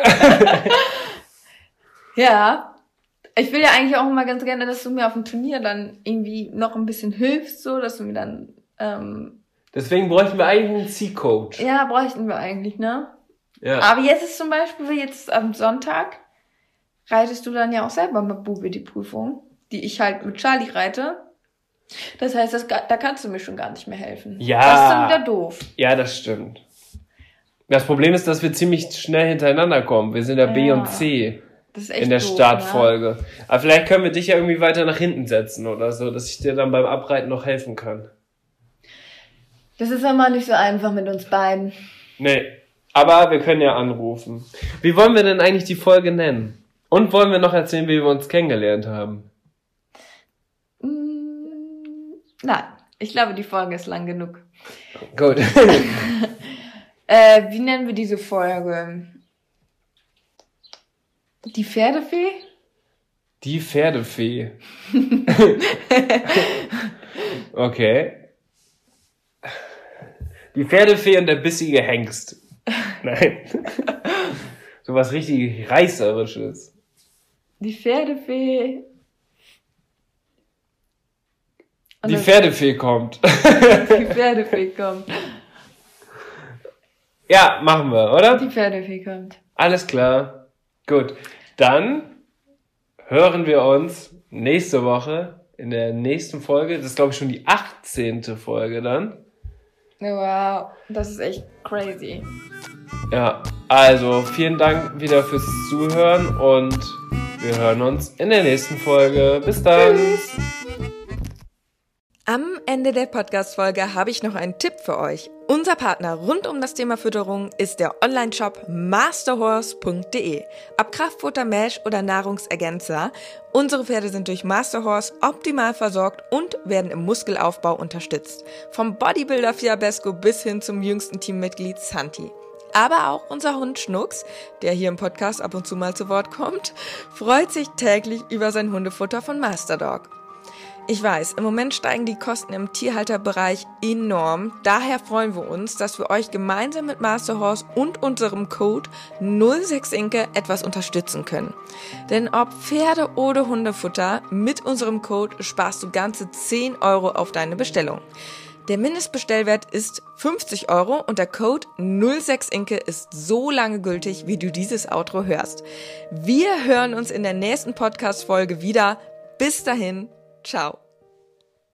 S4: Ja. Ich will ja eigentlich auch immer ganz gerne, dass du mir auf dem Turnier dann irgendwie noch ein bisschen hilfst, so, dass du mir dann, ähm,
S1: Deswegen bräuchten wir eigentlich einen C-Coach.
S4: ja, bräuchten wir eigentlich, ne?
S1: Ja.
S4: Aber jetzt ist zum Beispiel, jetzt am Sonntag, reitest du dann ja auch selber mit Bube die Prüfung, die ich halt mit Charlie reite. Das heißt, das, da kannst du mir schon gar nicht mehr helfen.
S1: Ja.
S4: Das ist dann wieder doof.
S1: Ja, das stimmt. Das Problem ist, dass wir ziemlich schnell hintereinander kommen. Wir sind ja B
S4: Ja.
S1: und C
S4: Das ist echt
S1: in der
S4: doof,
S1: Startfolge. Aber vielleicht können wir dich ja irgendwie weiter nach hinten setzen oder so, dass ich dir dann beim Abreiten noch helfen kann.
S4: Ne? Das ist immer nicht so einfach mit uns beiden.
S1: Nee, aber wir können ja anrufen. Wie wollen wir denn eigentlich die Folge nennen? Und wollen wir noch erzählen, wie wir uns kennengelernt haben?
S4: Mm, nein, ich glaube, die Folge ist lang genug.
S1: Gut.
S4: Äh, wie nennen wir diese Folge? Die Pferdefee?
S1: Die Pferdefee. Okay. Die Pferdefee und der bissige Hengst. Nein. So was richtig Reißerisches.
S4: Die Pferdefee. Und
S1: Die
S4: dann-
S1: Pferdefee kommt.
S4: Die Pferdefee kommt.
S1: Ja, machen wir, oder?
S4: Die Pferdefee kommt.
S1: Alles klar. Gut. Dann hören wir uns nächste Woche in der nächsten Folge. Das ist, glaube ich, schon die achtzehnte Folge dann.
S4: Wow, das ist echt crazy.
S1: Ja, also vielen Dank wieder fürs Zuhören und wir hören uns in der nächsten Folge. Bis dann.
S4: Tschüss.
S5: Am Ende der Podcast-Folge habe ich noch einen Tipp für euch. Unser Partner rund um das Thema Fütterung ist der Online-Shop masterhorse punkt de. Ob Kraftfutter, Mesh oder Nahrungsergänzer, unsere Pferde sind durch Masterhorse optimal versorgt und werden im Muskelaufbau unterstützt. Vom Bodybuilder Fiabesco bis hin zum jüngsten Teammitglied Santi. Aber auch unser Hund Schnucks, der hier im Podcast ab und zu mal zu Wort kommt, freut sich täglich über sein Hundefutter von Masterdog. Ich weiß, im Moment steigen die Kosten im Tierhalterbereich enorm. Daher freuen wir uns, dass wir euch gemeinsam mit Masterhorse und unserem Code null sechs Inke etwas unterstützen können. Denn ob Pferde- oder Hundefutter, mit unserem Code sparst du ganze zehn Euro auf deine Bestellung. Der Mindestbestellwert ist fünfzig Euro und der Code null sechs Inke ist so lange gültig, wie du dieses Outro hörst. Wir hören uns in der nächsten Podcast-Folge wieder. Bis dahin, ciao.